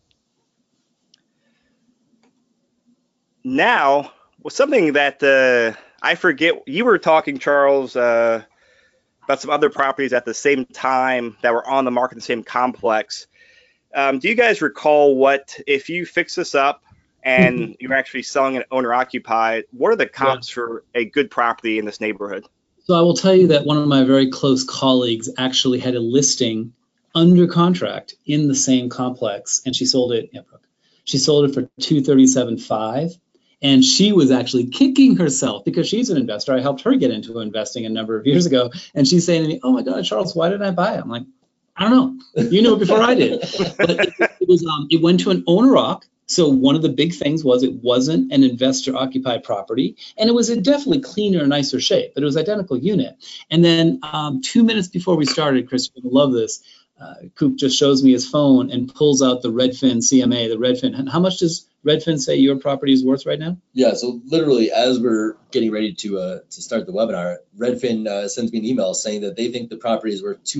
Speaker 2: Now, something that I forget, you were talking, Charles, about some other properties at the same time that were on the market in the same complex. Do you guys recall if you fix this up and you're actually selling an owner occupied, what are the comps for a good property in this neighborhood?
Speaker 4: So I will tell you that one of my very close colleagues actually had a listing under contract in the same complex, and she sold it. Yeah, Brooke. She sold it for $237,500, and she was actually kicking herself because she's an investor. I helped her get into investing a number of years ago, and she's saying to me, "Oh my God, Charles, why didn't I buy it?" I'm like, "I don't know. You knew it before I did." But it went to an owner occ. So one of the big things was it wasn't an investor-occupied property, and it was in definitely cleaner and nicer shape, but it was identical unit. And then 2 minutes before we started, Chris, you're going to love this, Coop just shows me his phone and pulls out the Redfin CMA, the Redfin. How much does Redfin say your property is worth right now?
Speaker 3: Yeah, so literally as we're getting ready to start the webinar, Redfin sends me an email saying that they think the property is worth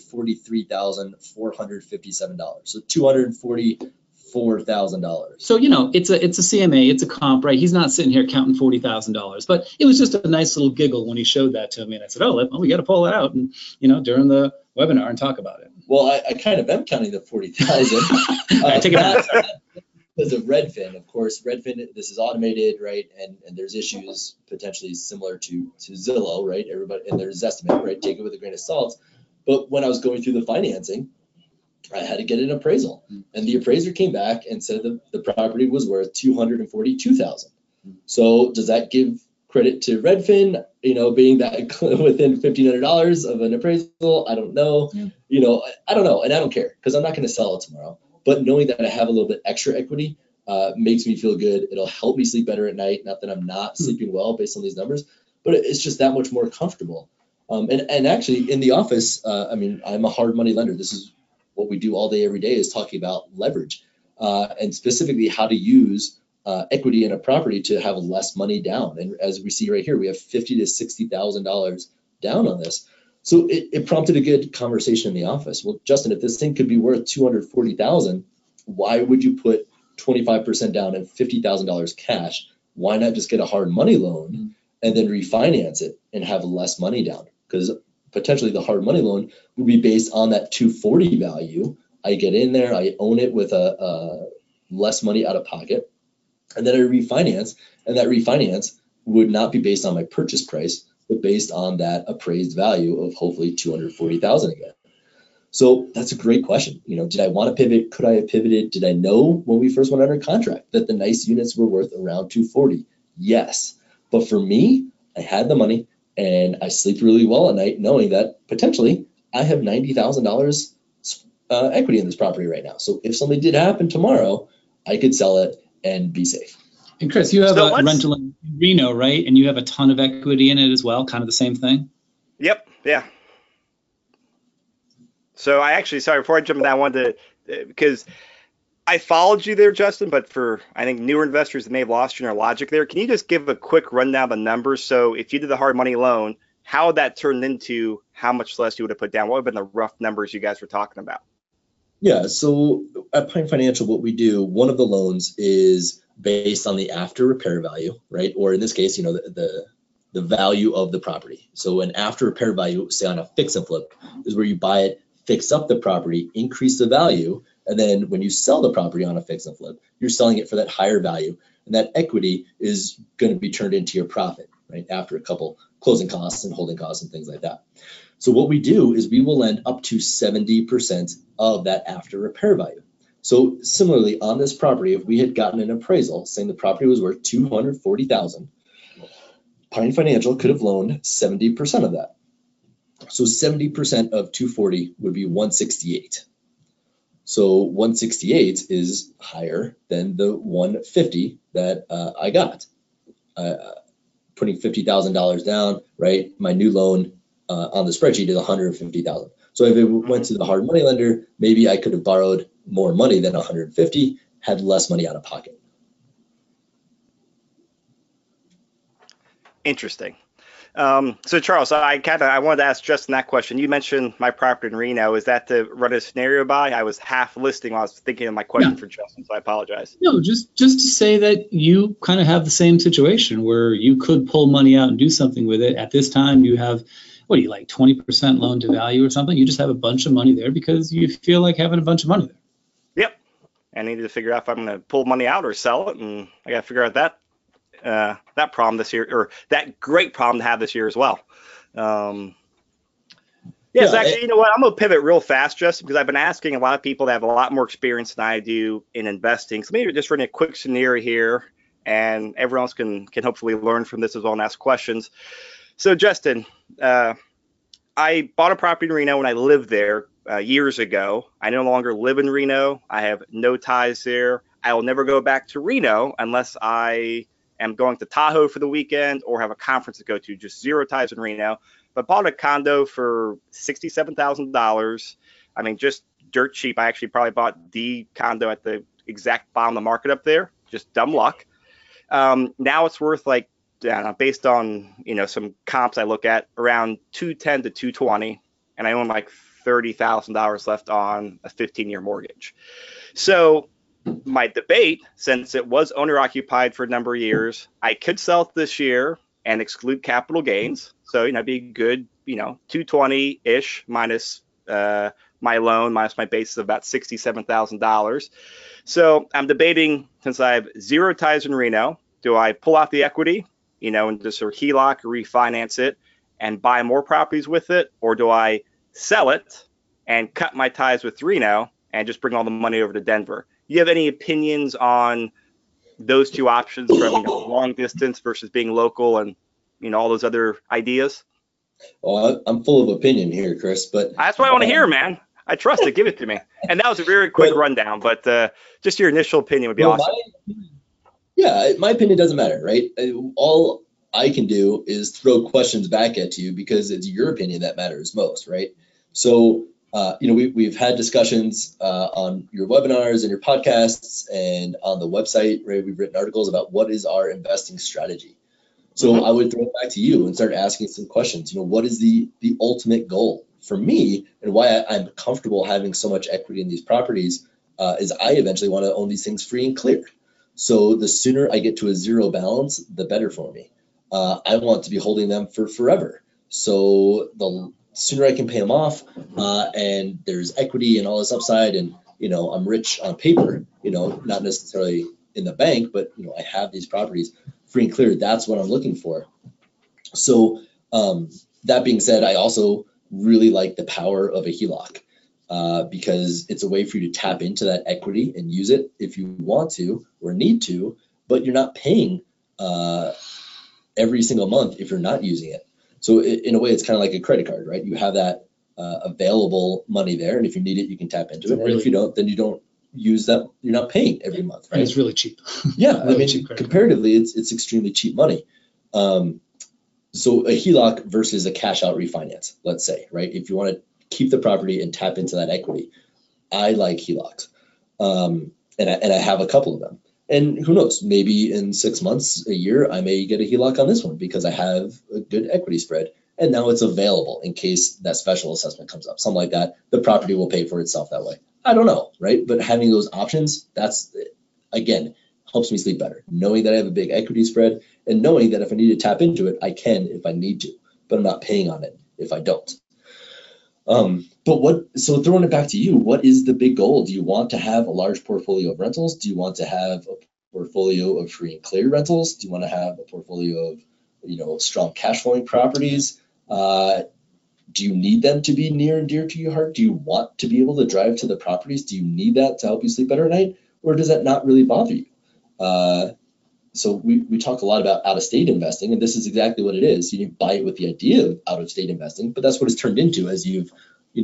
Speaker 3: $243,457. So $244,000.
Speaker 4: So, it's a CMA, it's a comp, right? He's not sitting here counting $40,000, but it was just a nice little giggle when he showed that to me. And I said, we got to pull it out and, during the webinar and talk about it.
Speaker 3: Well, I kind of am counting the 40,000.
Speaker 4: I take it back.
Speaker 3: Because of Redfin, of course, Redfin, this is automated, right? And there's issues potentially similar to Zillow, right? Everybody, and there's Zestimate, right? Take it with a grain of salt. But when I was going through the financing, I had to get an appraisal, and the appraiser came back and said that the property was worth $242,000. So does that give credit to Redfin, being that within $1,500 of an appraisal? I don't know. Yeah. I don't know, and I don't care because I'm not going to sell it tomorrow. But knowing that I have a little bit extra equity makes me feel good. It'll help me sleep better at night. Not that I'm not sleeping well based on these numbers, but it's just that much more comfortable. And actually in the office, I'm a hard money lender. This is what we do all day, every day, is talking about leverage and specifically how to use equity in a property to have less money down. And as we see right here, we have $50,000 to $60,000 down on this. So it prompted a good conversation in the office. Well, Justin, if this thing could be worth $240,000, why would you put 25% down and $50,000 cash? Why not just get a hard money loan and then refinance it and have less money down? Because potentially the hard money loan would be based on that 240 value. I get in there, I own it with a less money out of pocket, and then I refinance, and that refinance would not be based on my purchase price, but based on that appraised value of hopefully $240,000 again. So that's a great question. Did I want to pivot? Could I have pivoted? Did I know when we first went under contract that the nice units were worth around 240? Yes. But for me, I had the money and I sleep really well at night knowing that potentially I have $90,000 equity in this property right now. So if something did happen tomorrow, I could sell it and be safe.
Speaker 4: And Chris, you have a rental in Reno, right? And you have a ton of equity in it as well, kind of the same thing?
Speaker 2: Yep, yeah. So I actually, sorry, before I jump in, I wanted to, because I followed you there, Justin, but for, I think, newer investors that may have lost you in our logic there, can you just give a quick rundown of the numbers? So if you did the hard money loan, how that turned into how much less you would have put down? What would have been the rough numbers you guys were talking about?
Speaker 3: Yeah, so at Pine Financial, what we do, one of the loans is based on the after repair value, right? Or in this case, the value of the property. So an after repair value, say on a fix and flip, is where you buy it, fix up the property, increase the value, and then when you sell the property on a fix and flip, you're selling it for that higher value, and that equity is going to be turned into your profit, right? After a couple closing costs and holding costs and things like that. So what we do is we will lend up to 70% of that after repair value. So similarly on this property, if we had gotten an appraisal saying the property was worth $240,000, Pine Financial could have loaned 70% of that. So 70% of 240 would be 168. So 168 is higher than the 150 that I got. Putting $50,000 down, right? My new loan on the spreadsheet is $150,000. So if it went to the hard money lender, maybe I could have borrowed more money than 150, had less money out of pocket.
Speaker 2: Interesting. So Charles, I wanted to ask Justin that question. You mentioned my property in Reno. Is that to run a scenario by? I was half listening while I was thinking of my question for Justin, so I apologize.
Speaker 4: No, just to say that you kind of have the same situation where you could pull money out and do something with it. At this time, you have, what do you like, 20% loan to value or something? You just have a bunch of money there because you feel like having a bunch of money there.
Speaker 2: Yep. I needed to figure out if I'm going to pull money out or sell it, and I got to figure out that problem this year, or that great problem to have this year as well. Zach, you know what? I'm going to pivot real fast, Justin, because I've been asking a lot of people that have a lot more experience than I do in investing. So maybe just running a quick scenario here, and everyone else can hopefully learn from this as well and ask questions. So, Justin, I bought a property in Reno when I lived there years ago. I no longer live in Reno. I have no ties there. I will never go back to Reno unless I am going to Tahoe for the weekend or have a conference to go to. Just zero ties in Reno. But bought a condo for $67,000. I mean, just dirt cheap. I actually probably bought the condo at the exact bottom of the market up there. Just dumb luck. Now it's worth, like, I don't know, based on, some comps I look at, around $210,000 to $220,000, and I own like $30,000 left on a 15-year mortgage. So my debate, since it was owner occupied for a number of years, I could sell it this year and exclude capital gains. So, it'd be good, 220-ish minus my loan, minus my basis of about $67,000. So I'm debating, since I have zero ties in Reno, do I pull out the equity, and just sort of HELOC or refinance it and buy more properties with it? Or do I sell it and cut my ties with Reno and just bring all the money over to Denver? You have any opinions on those two options, from long distance versus being local, and all those other ideas?
Speaker 3: Well, I'm full of opinion here, Chris, but
Speaker 2: that's what I want to hear, man. I trust it. Give it to me. And that was a very quick rundown, but just your initial opinion would be awesome.
Speaker 3: My opinion doesn't matter, right? All I can do is throw questions back at you because it's your opinion that matters most, right? So, we've had discussions on your webinars and your podcasts and on the website, right? We've written articles about what is our investing strategy. So I would throw it back to you and start asking some questions. What is the ultimate goal for me, and why I'm comfortable having so much equity in these properties is I eventually want to own these things free and clear. So the sooner I get to a zero balance, the better for me. I want to be holding them for forever. So the sooner I can pay them off, and there's equity and all this upside, and I'm rich on paper, not necessarily in the bank, but I have these properties free and clear. That's what I'm looking for. So that being said, I also really like the power of a HELOC because it's a way for you to tap into that equity and use it if you want to or need to, but you're not paying every single month if you're not using it. So in a way, it's kind of like a credit card, right? You have that available money there, and if you need it, you can tap into it. And if you don't, then you don't use that. You're not paying every month, right?
Speaker 4: And it's really cheap.
Speaker 3: Yeah, really cheap comparatively, it's extremely cheap money. So a HELOC versus a cash out refinance, let's say, right? If you want to keep the property and tap into that equity, I like HELOCs, and I have a couple of them. And who knows, maybe in 6 months, a year, I may get a HELOC on this one because I have a good equity spread. And now it's available in case that special assessment comes up, something like that. The property will pay for itself that way. I don't know, right? But having those options, that's, again, helps me sleep better. Knowing that I have a big equity spread and knowing that if I need to tap into it, I can if I need to, but I'm not paying on it if I don't. So throwing it back to you, what is the big goal? Do you want to have a large portfolio of rentals? Do you want to have a portfolio of free and clear rentals? Do you want to have a portfolio of, strong cash flowing properties? Do you need them to be near and dear to your heart? Do you want to be able to drive to the properties? Do you need that to help you sleep better at night? Or does that not really bother you? So we talk a lot about out-of-state investing, and this is exactly what it is. You buy it with the idea of out-of-state investing, but that's what it's turned into as you've,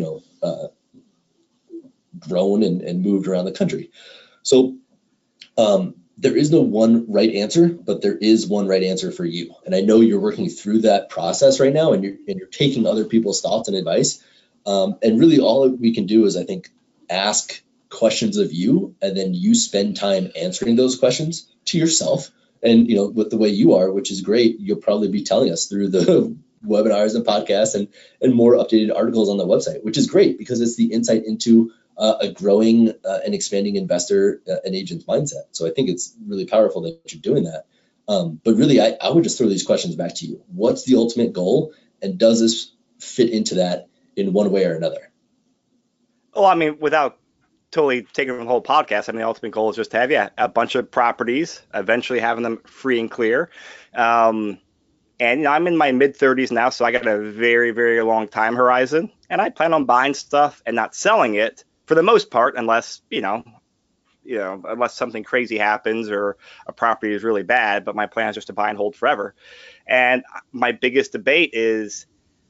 Speaker 3: grown and moved around the country. So there is no one right answer, but there is one right answer for you. And I know you're working through that process right now, and you're taking other people's thoughts and advice. And really all we can do is, I think, ask questions of you, and then you spend time answering those questions to yourself And, with the way you are, which is great, you'll probably be telling us through the webinars and podcasts and more updated articles on the website, which is great because it's the insight into a growing and expanding investor and agent's mindset. So I think it's really powerful that you're doing that. But really, I would just throw these questions back to you. What's the ultimate goal? And does this fit into that in one way or another?
Speaker 2: Well, I mean, without totally taking from the whole podcast, I mean, the ultimate goal is just to have, a bunch of properties, eventually having them free and clear. And I'm in my mid-30s now, so I got a very, very long time horizon. And I plan on buying stuff and not selling it for the most part, unless, unless something crazy happens or a property is really bad. But my plan is just to buy and hold forever. And my biggest debate is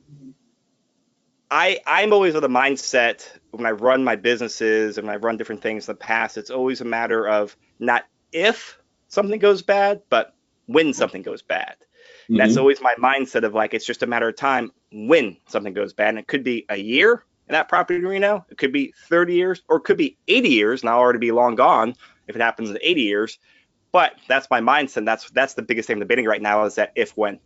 Speaker 2: I'm always of the mindset when I run my businesses and when I run different things in the past, it's always a matter of not if something goes bad, but when something goes bad. Mm-hmm. That's always my mindset of it's just a matter of time when something goes bad. And it could be a year in that property in Reno. It could be 30 years or it could be 80 years. And I'll already be long gone if it happens in 80 years. But that's my mindset. That's the biggest thing I'm debating right now is that if when.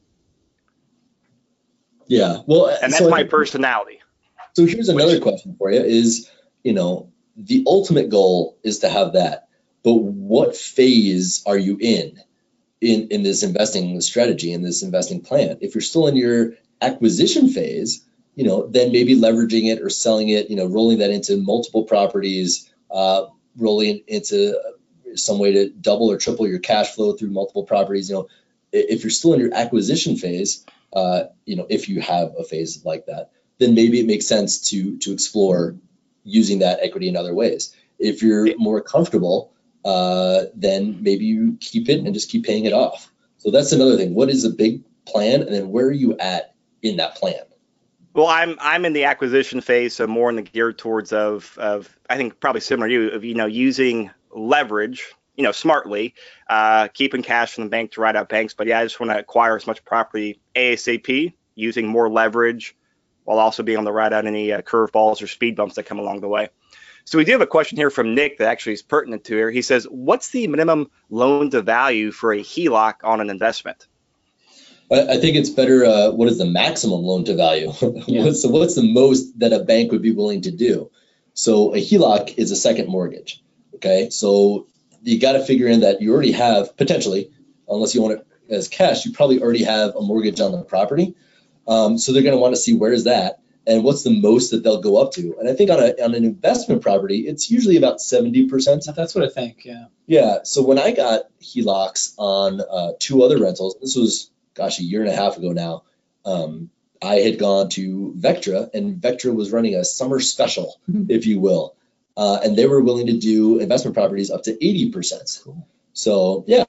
Speaker 3: Yeah, well,
Speaker 2: and that's my personality.
Speaker 3: So here's another question for you is, the ultimate goal is to have that, but what phase are you in this investing strategy, in this investing plan? If you're still in your acquisition phase, then maybe leveraging it or selling it, rolling that into multiple properties, rolling into some way to double or triple your cash flow through multiple properties. If you're still in your acquisition phase, if you have a phase like that, then maybe it makes sense to explore using that equity in other ways. If you're more comfortable, then maybe you keep it and just keep paying it off. So that's another thing. What is a big plan, and then where are you at in that plan?
Speaker 2: Well, I'm in the acquisition phase, so more in the geared towards of I think probably similar to you of using leverage, smartly, keeping cash from the bank to ride out banks. But I just want to acquire as much property ASAP, using more leverage, while also being able to ride out any curveballs or speed bumps that come along the way. So we do have a question here from Nick that actually is pertinent to here. He says, what's the minimum loan to value for a HELOC on an investment?
Speaker 3: I think it's better, what is the maximum loan to value? Yeah. So what's the most that a bank would be willing to do? So a HELOC is a second mortgage, okay? So you got to figure in that you already have, potentially, unless you want it as cash, you probably already have a mortgage on the property. So they're going to want to see where is that and what's the most that they'll go up to. And I think on an investment property, it's usually about 70%.
Speaker 4: That's what I think, yeah.
Speaker 3: Yeah, so when I got HELOCs on two other rentals, this was, a year and a half ago now, I had gone to Vectra, and Vectra was running a summer special, if you will. And they were willing to do investment properties up to 80%. Cool. So, yeah.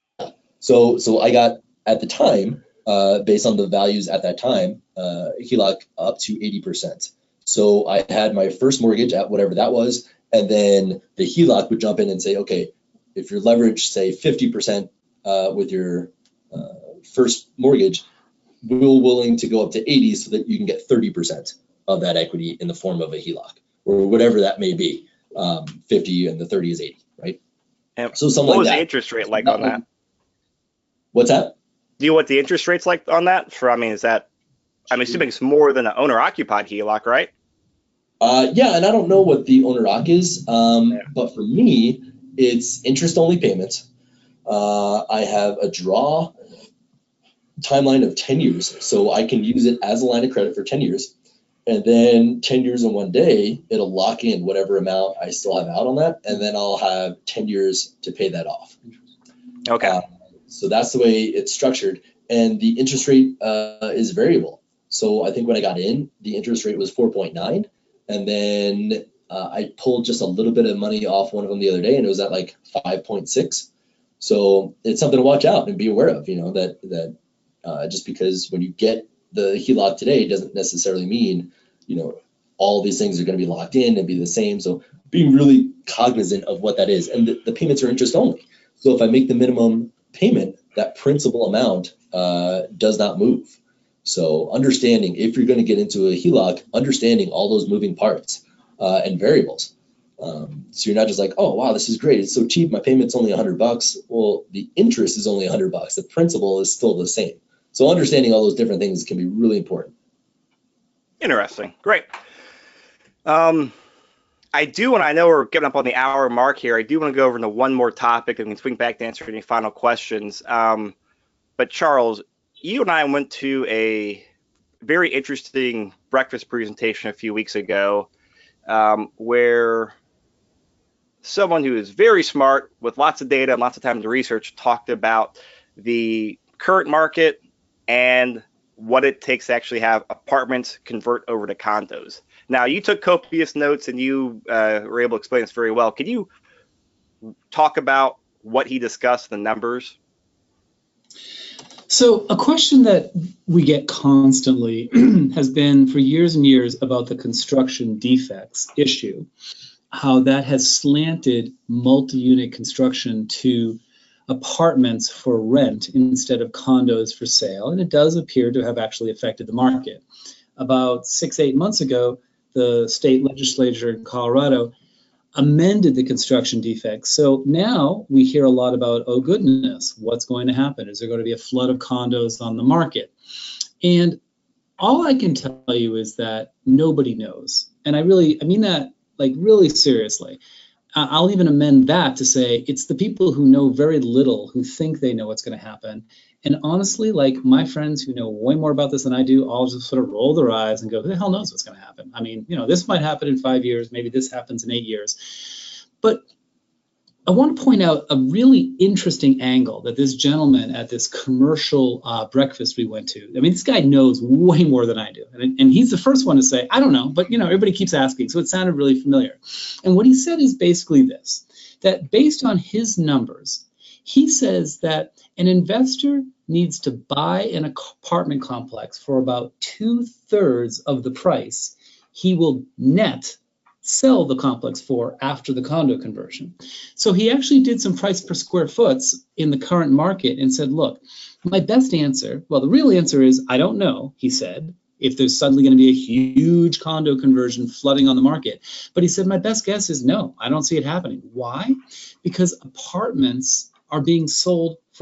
Speaker 3: So I got, at the time, based on the values at that time, HELOC up to 80%. So I had my first mortgage at whatever that was, and then the HELOC would jump in and say, okay, if your leverage, say 50% with your first mortgage, we're willing to go up to 80 so that you can get 30% of that equity in the form of a HELOC or whatever that may be. 50 and the 30 is 80, right?
Speaker 2: And so something what was the interest rate like on that?
Speaker 3: What's that?
Speaker 2: Do you know what the interest rate's like on that? I'm assuming it's more than an owner-occupied HELOC, right?
Speaker 3: Yeah, and I don't know what the owner-occ is, but for me, it's interest-only payments. I have a draw timeline of 10 years, so I can use it as a line of credit for 10 years. And then 10 years and 1 day, it'll lock in whatever amount I still have out on that, and then I'll have 10 years to pay that off.
Speaker 2: Okay.
Speaker 3: So that's the way it's structured, and the interest rate is variable. So I think when I got in, the interest rate was 4.9, and then I pulled just a little bit of money off one of them the other day, and it was at like 5.6. So it's something to watch out and be aware of, that just because when you get the HELOC today doesn't necessarily mean, all these things are going to be locked in and be the same. So being really cognizant of what that is, and the payments are interest only. So if I make the minimum payment, that principal amount does not move. So understanding if you're going to get into a HELOC, understanding all those moving parts and variables. So you're not just like, oh, wow, this is great. It's so cheap. My payment's only $100. Well, the interest is only $100. The principal is still the same. So understanding all those different things can be really important.
Speaker 2: Interesting. Great. I do, and I know we're getting up on the hour mark here, I do want to go over into one more topic and we can swing back to answer any final questions. But Charles, you and I went to a very interesting breakfast presentation a few weeks ago where someone who is very smart with lots of data and lots of time to research talked about the current market and what it takes to actually have apartments convert over to condos. Now, you took copious notes and you were able to explain this very well. Can you talk about what he discussed, the numbers?
Speaker 4: So a question that we get constantly has been for years and years about the construction defects issue, how that has slanted multi-unit construction to apartments for rent instead of condos for sale. And it does appear to have actually affected the market. About 6-8 months ago, the state legislature in Colorado amended the construction defects. So now we hear a lot about, oh goodness, what's going to happen? Is there going to be a flood of condos on the market? And all I can tell you is that nobody knows. And I mean that like really seriously. I'll even amend that to say it's the people who know very little who think they know what's going to happen. And honestly, like my friends who know way more about this than I do, all just sort of roll their eyes and go, who the hell knows what's going to happen? I mean, this might happen in 5 years. Maybe this happens in 8 years. But I want to point out a really interesting angle that this gentleman at this commercial breakfast we went to, I mean, this guy knows way more than I do. And he's the first one to say, I don't know, but everybody keeps asking. So it sounded really familiar. And what he said is basically this, that based on his numbers, he says that an investor needs to buy an apartment complex for about 2/3 of the price he will net sell the complex for after the condo conversion. So he actually did some price per square foot in the current market and said, look, my best answer, well, the real answer is, I don't know, he said, if there's suddenly going to be a huge condo conversion flooding on the market. But he said, my best guess is no, I don't see it happening. Why? Because apartments are being sold for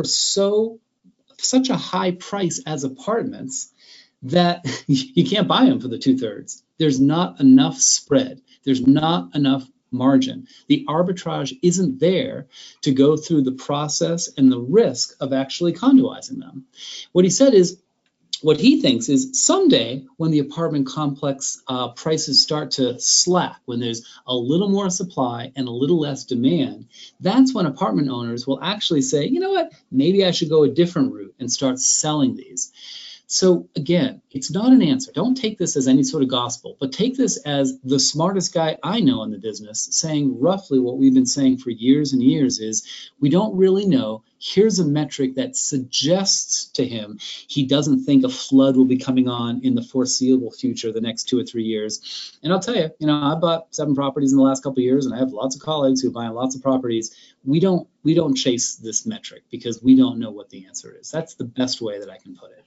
Speaker 4: such a high price as apartments that you can't buy them for the 2/3. There's not enough spread. There's not enough margin. The arbitrage isn't there to go through the process and the risk of actually condoizing them. What he said is, what he thinks is someday when the apartment complex prices start to slack, when there's a little more supply and a little less demand, that's when apartment owners will actually say, you know what, maybe I should go a different route and start selling these. So again, it's not an answer. Don't take this as any sort of gospel, but take this as the smartest guy I know in the business saying roughly what we've been saying for years and years is we don't really know. Here's a metric that suggests to him he doesn't think a flood will be coming on in the foreseeable future, the next 2 or 3 years. And I'll tell you, I bought 7 properties in the last couple of years, and I have lots of colleagues who buy lots of properties. We don't chase this metric because we don't know what the answer is. That's the best way that I can put it.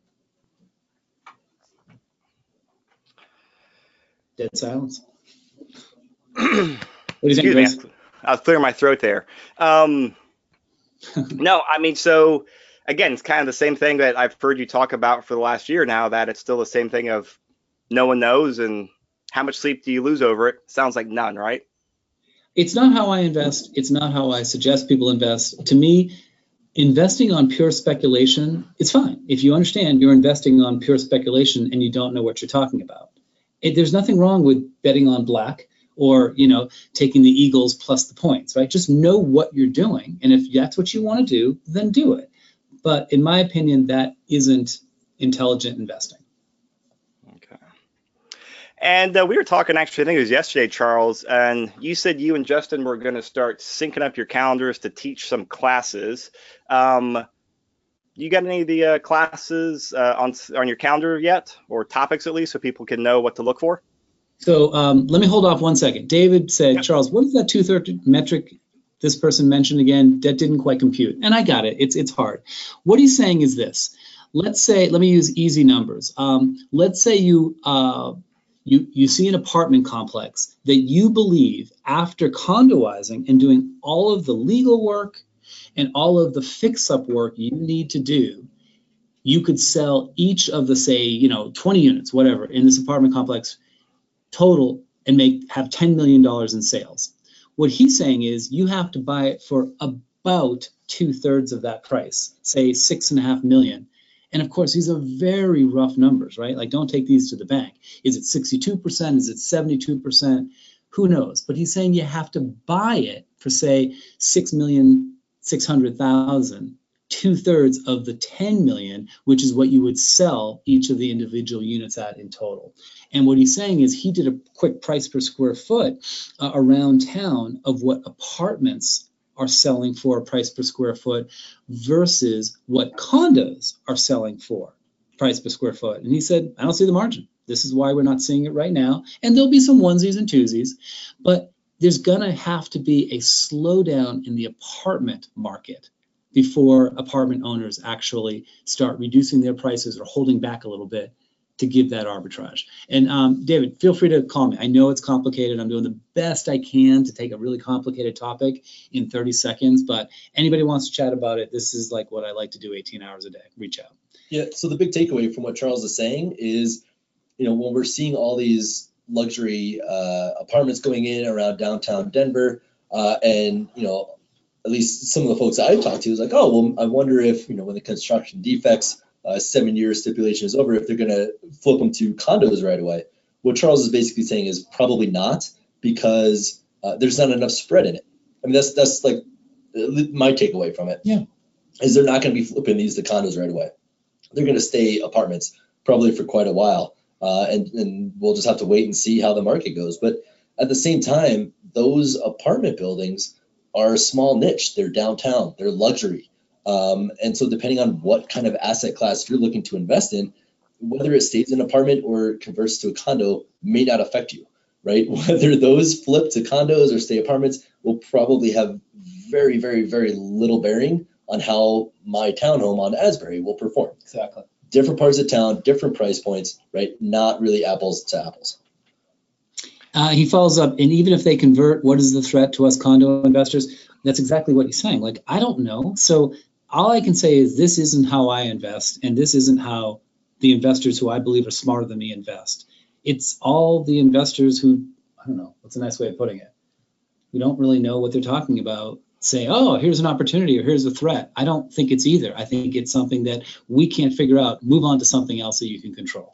Speaker 4: Dead silence. What do you think, Chris?
Speaker 2: I was clearing my throat there. No, I mean, so again, it's kind of the same thing that I've heard you talk about for the last year now, that it's still the same thing of no one knows, and how much sleep do you lose over it? Sounds like none, right?
Speaker 4: It's not how I invest. It's not how I suggest people invest. To me, investing on pure speculation is fine. If you understand you're investing on pure speculation and you don't know what you're talking about. There's nothing wrong with betting on black or, taking the Eagles plus the points, right? Just know what you're doing. And if that's what you want to do, then do it. But in my opinion, that isn't intelligent investing.
Speaker 2: Okay. And we were talking, actually, I think it was yesterday, Charles, and you said you and Justin were going to start syncing up your calendars to teach some classes. You got any of the classes on your calendar yet, or topics at least, so people can know what to look for?
Speaker 4: So let me hold off 1 second. David said, Charles, what is that 2/3 metric this person mentioned again? That didn't quite compute. And I got it. It's hard. What he's saying is this. Let's say, let me use easy numbers. Let's say you You see an apartment complex that you believe, after condoizing and doing all of the legal work and all of the fix-up work you need to do, you could sell each of the, say, 20 units, whatever, in this apartment complex total and have $10 million in sales. What he's saying is you have to buy it for about 2/3 of that price, say $6.5 million. And of course, these are very rough numbers, right? Like, don't take these to the bank. Is it 62%? Is it 72%? Who knows? But he's saying you have to buy it for, say, $6,600,000, 2/3 of the 10 million, which is what you would sell each of the individual units at in total. And what he's saying is he did a quick price per square foot around town of what apartments are selling for, price per square foot, versus what condos are selling for, price per square foot. And he said, I don't see the margin. This is why we're not seeing it right now. And there'll be some onesies and twosies, but there's gonna have to be a slowdown in the apartment market before apartment owners actually start reducing their prices or holding back a little bit to give that arbitrage. And David, feel free to call me. I know it's complicated. I'm doing the best I can to take a really complicated topic in 30 seconds, but anybody wants to chat about it, this is like what I like to do 18 hours a day. Reach out.
Speaker 3: Yeah, so the big takeaway from what Charles is saying is, when we're seeing all these luxury apartments going in around downtown Denver, and, at least some of the folks I've talked to is like, oh, well, I wonder if, when the construction defects 7-year stipulation is over, if they're going to flip them to condos right away. What Charles is basically saying is probably not, because there's not enough spread in it. I mean, that's like my takeaway from it.
Speaker 4: Yeah,
Speaker 3: is they're not going to be flipping these to condos right away. They're going to stay apartments probably for quite a while, and we'll just have to wait and see how the market goes. But at the same time, those apartment buildings are a small niche. They're downtown. They're luxury. And so depending on what kind of asset class you're looking to invest in, whether it stays an apartment or converts to a condo may not affect you, right? Whether those flip to condos or stay apartments will probably have very, very, very little bearing on how my townhome on Asbury will perform.
Speaker 4: exactly.
Speaker 3: Different parts of town, different price points, right? Not really apples to apples.
Speaker 4: He follows up, and even if they convert, what is the threat to us condo investors? That's exactly what he's saying. Like, I don't know. So all I can say is this isn't how I invest, and this isn't how the investors who I believe are smarter than me invest. It's all the investors who, I don't know, what's a nice way of putting it? We don't really know what they're talking about. Say, oh, here's an opportunity or here's a threat. I don't think it's either. I think it's something that we can't figure out. Move on to something else that you can control.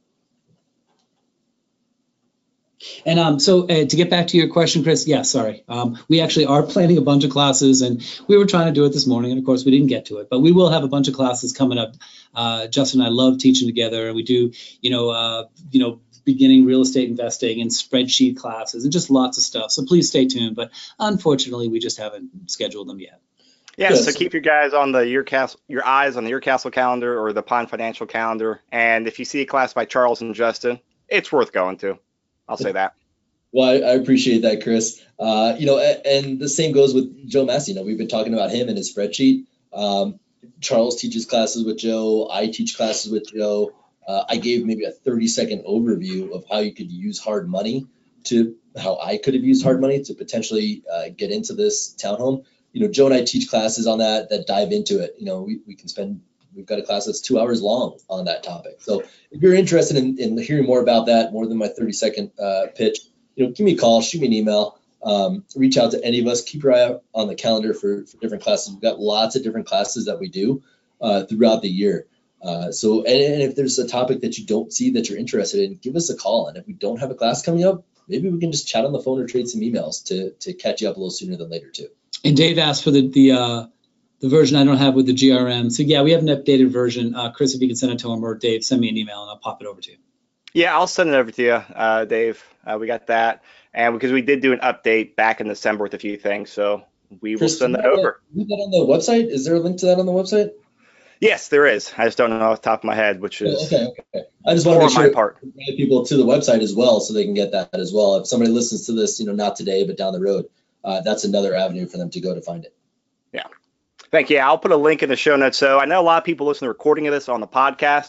Speaker 4: And so to get back to your question, Chris, yeah, sorry. We actually are planning a bunch of classes, and we were trying to do it this morning, and of course we didn't get to it, but we will have a bunch of classes coming up. Justin and I love teaching together, and we do, beginning real estate investing and spreadsheet classes and just lots of stuff. So please stay tuned, but unfortunately we just haven't scheduled them yet.
Speaker 2: Yeah, so keep your eyes on the Your Castle calendar or the Pond Financial calendar. And if you see a class by Charles and Justin, it's worth going to. I'll say that.
Speaker 3: Well, I appreciate that, Chris. And the same goes with Joe Massey. We've been talking about him and his spreadsheet. Charles teaches classes with Joe. I teach classes with Joe. I gave maybe a 30-second overview of how you could use hard money how I could have used hard money to potentially get into this townhome. Joe and I teach classes on that dive into it. We've got a class that's 2 hours long on that topic. So if you're interested in hearing more about that, more than my 30-second pitch, give me a call, shoot me an email, reach out to any of us. Keep your eye out on the calendar for different classes. We've got lots of different classes that we do throughout the year. So if there's a topic that you don't see that you're interested in, give us a call. And if we don't have a class coming up, maybe we can just chat on the phone or trade some emails to catch you up a little sooner than later too.
Speaker 4: And Dave asked for the version I don't have with the GRM. So yeah, we have an updated version. Chris, if you can send it to him, or Dave, send me an email and I'll pop it over to you.
Speaker 2: Yeah, I'll send it over to you, Dave. We got that. And because we did do an update back in December with a few things, so we will send that over.
Speaker 3: Is that on the website? Is there a link to that on the website?
Speaker 2: Yes, there is. I just don't know off the top of my head, which is
Speaker 3: okay. I just want to make sure
Speaker 2: my part.
Speaker 3: People to the website as well, so they can get that as well. If somebody listens to this, not today, but down the road, that's another avenue for them to go to find it.
Speaker 2: Yeah. Thank you. I'll put a link in the show notes. So I know a lot of people listen to the recording of this on the podcast.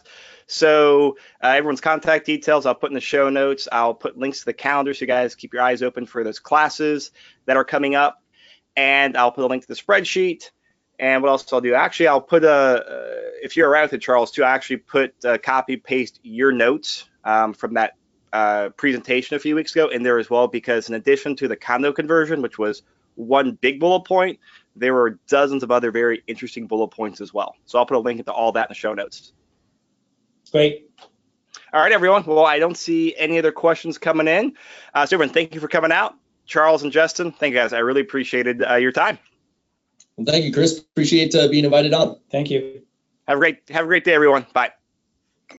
Speaker 2: So everyone's contact details I'll put in the show notes. I'll put links to the calendar so you guys keep your eyes open for those classes that are coming up. And I'll put a link to the spreadsheet. And what else I'll do? Actually, I'll put if you're around with it, Charles, too, I actually copy paste your notes from that presentation a few weeks ago in there as well, because in addition to the condo conversion, which was one big bullet point, there were dozens of other very interesting bullet points as well. So I'll put a link to all that in the show notes.
Speaker 3: Great.
Speaker 2: All right, everyone. Well, I don't see any other questions coming in. So everyone, thank you for coming out. Charles and Justin, thank you guys. I really appreciated your time.
Speaker 3: Well, thank you, Chris. Appreciate being invited on.
Speaker 4: Thank you.
Speaker 2: Have a great day, everyone. Bye.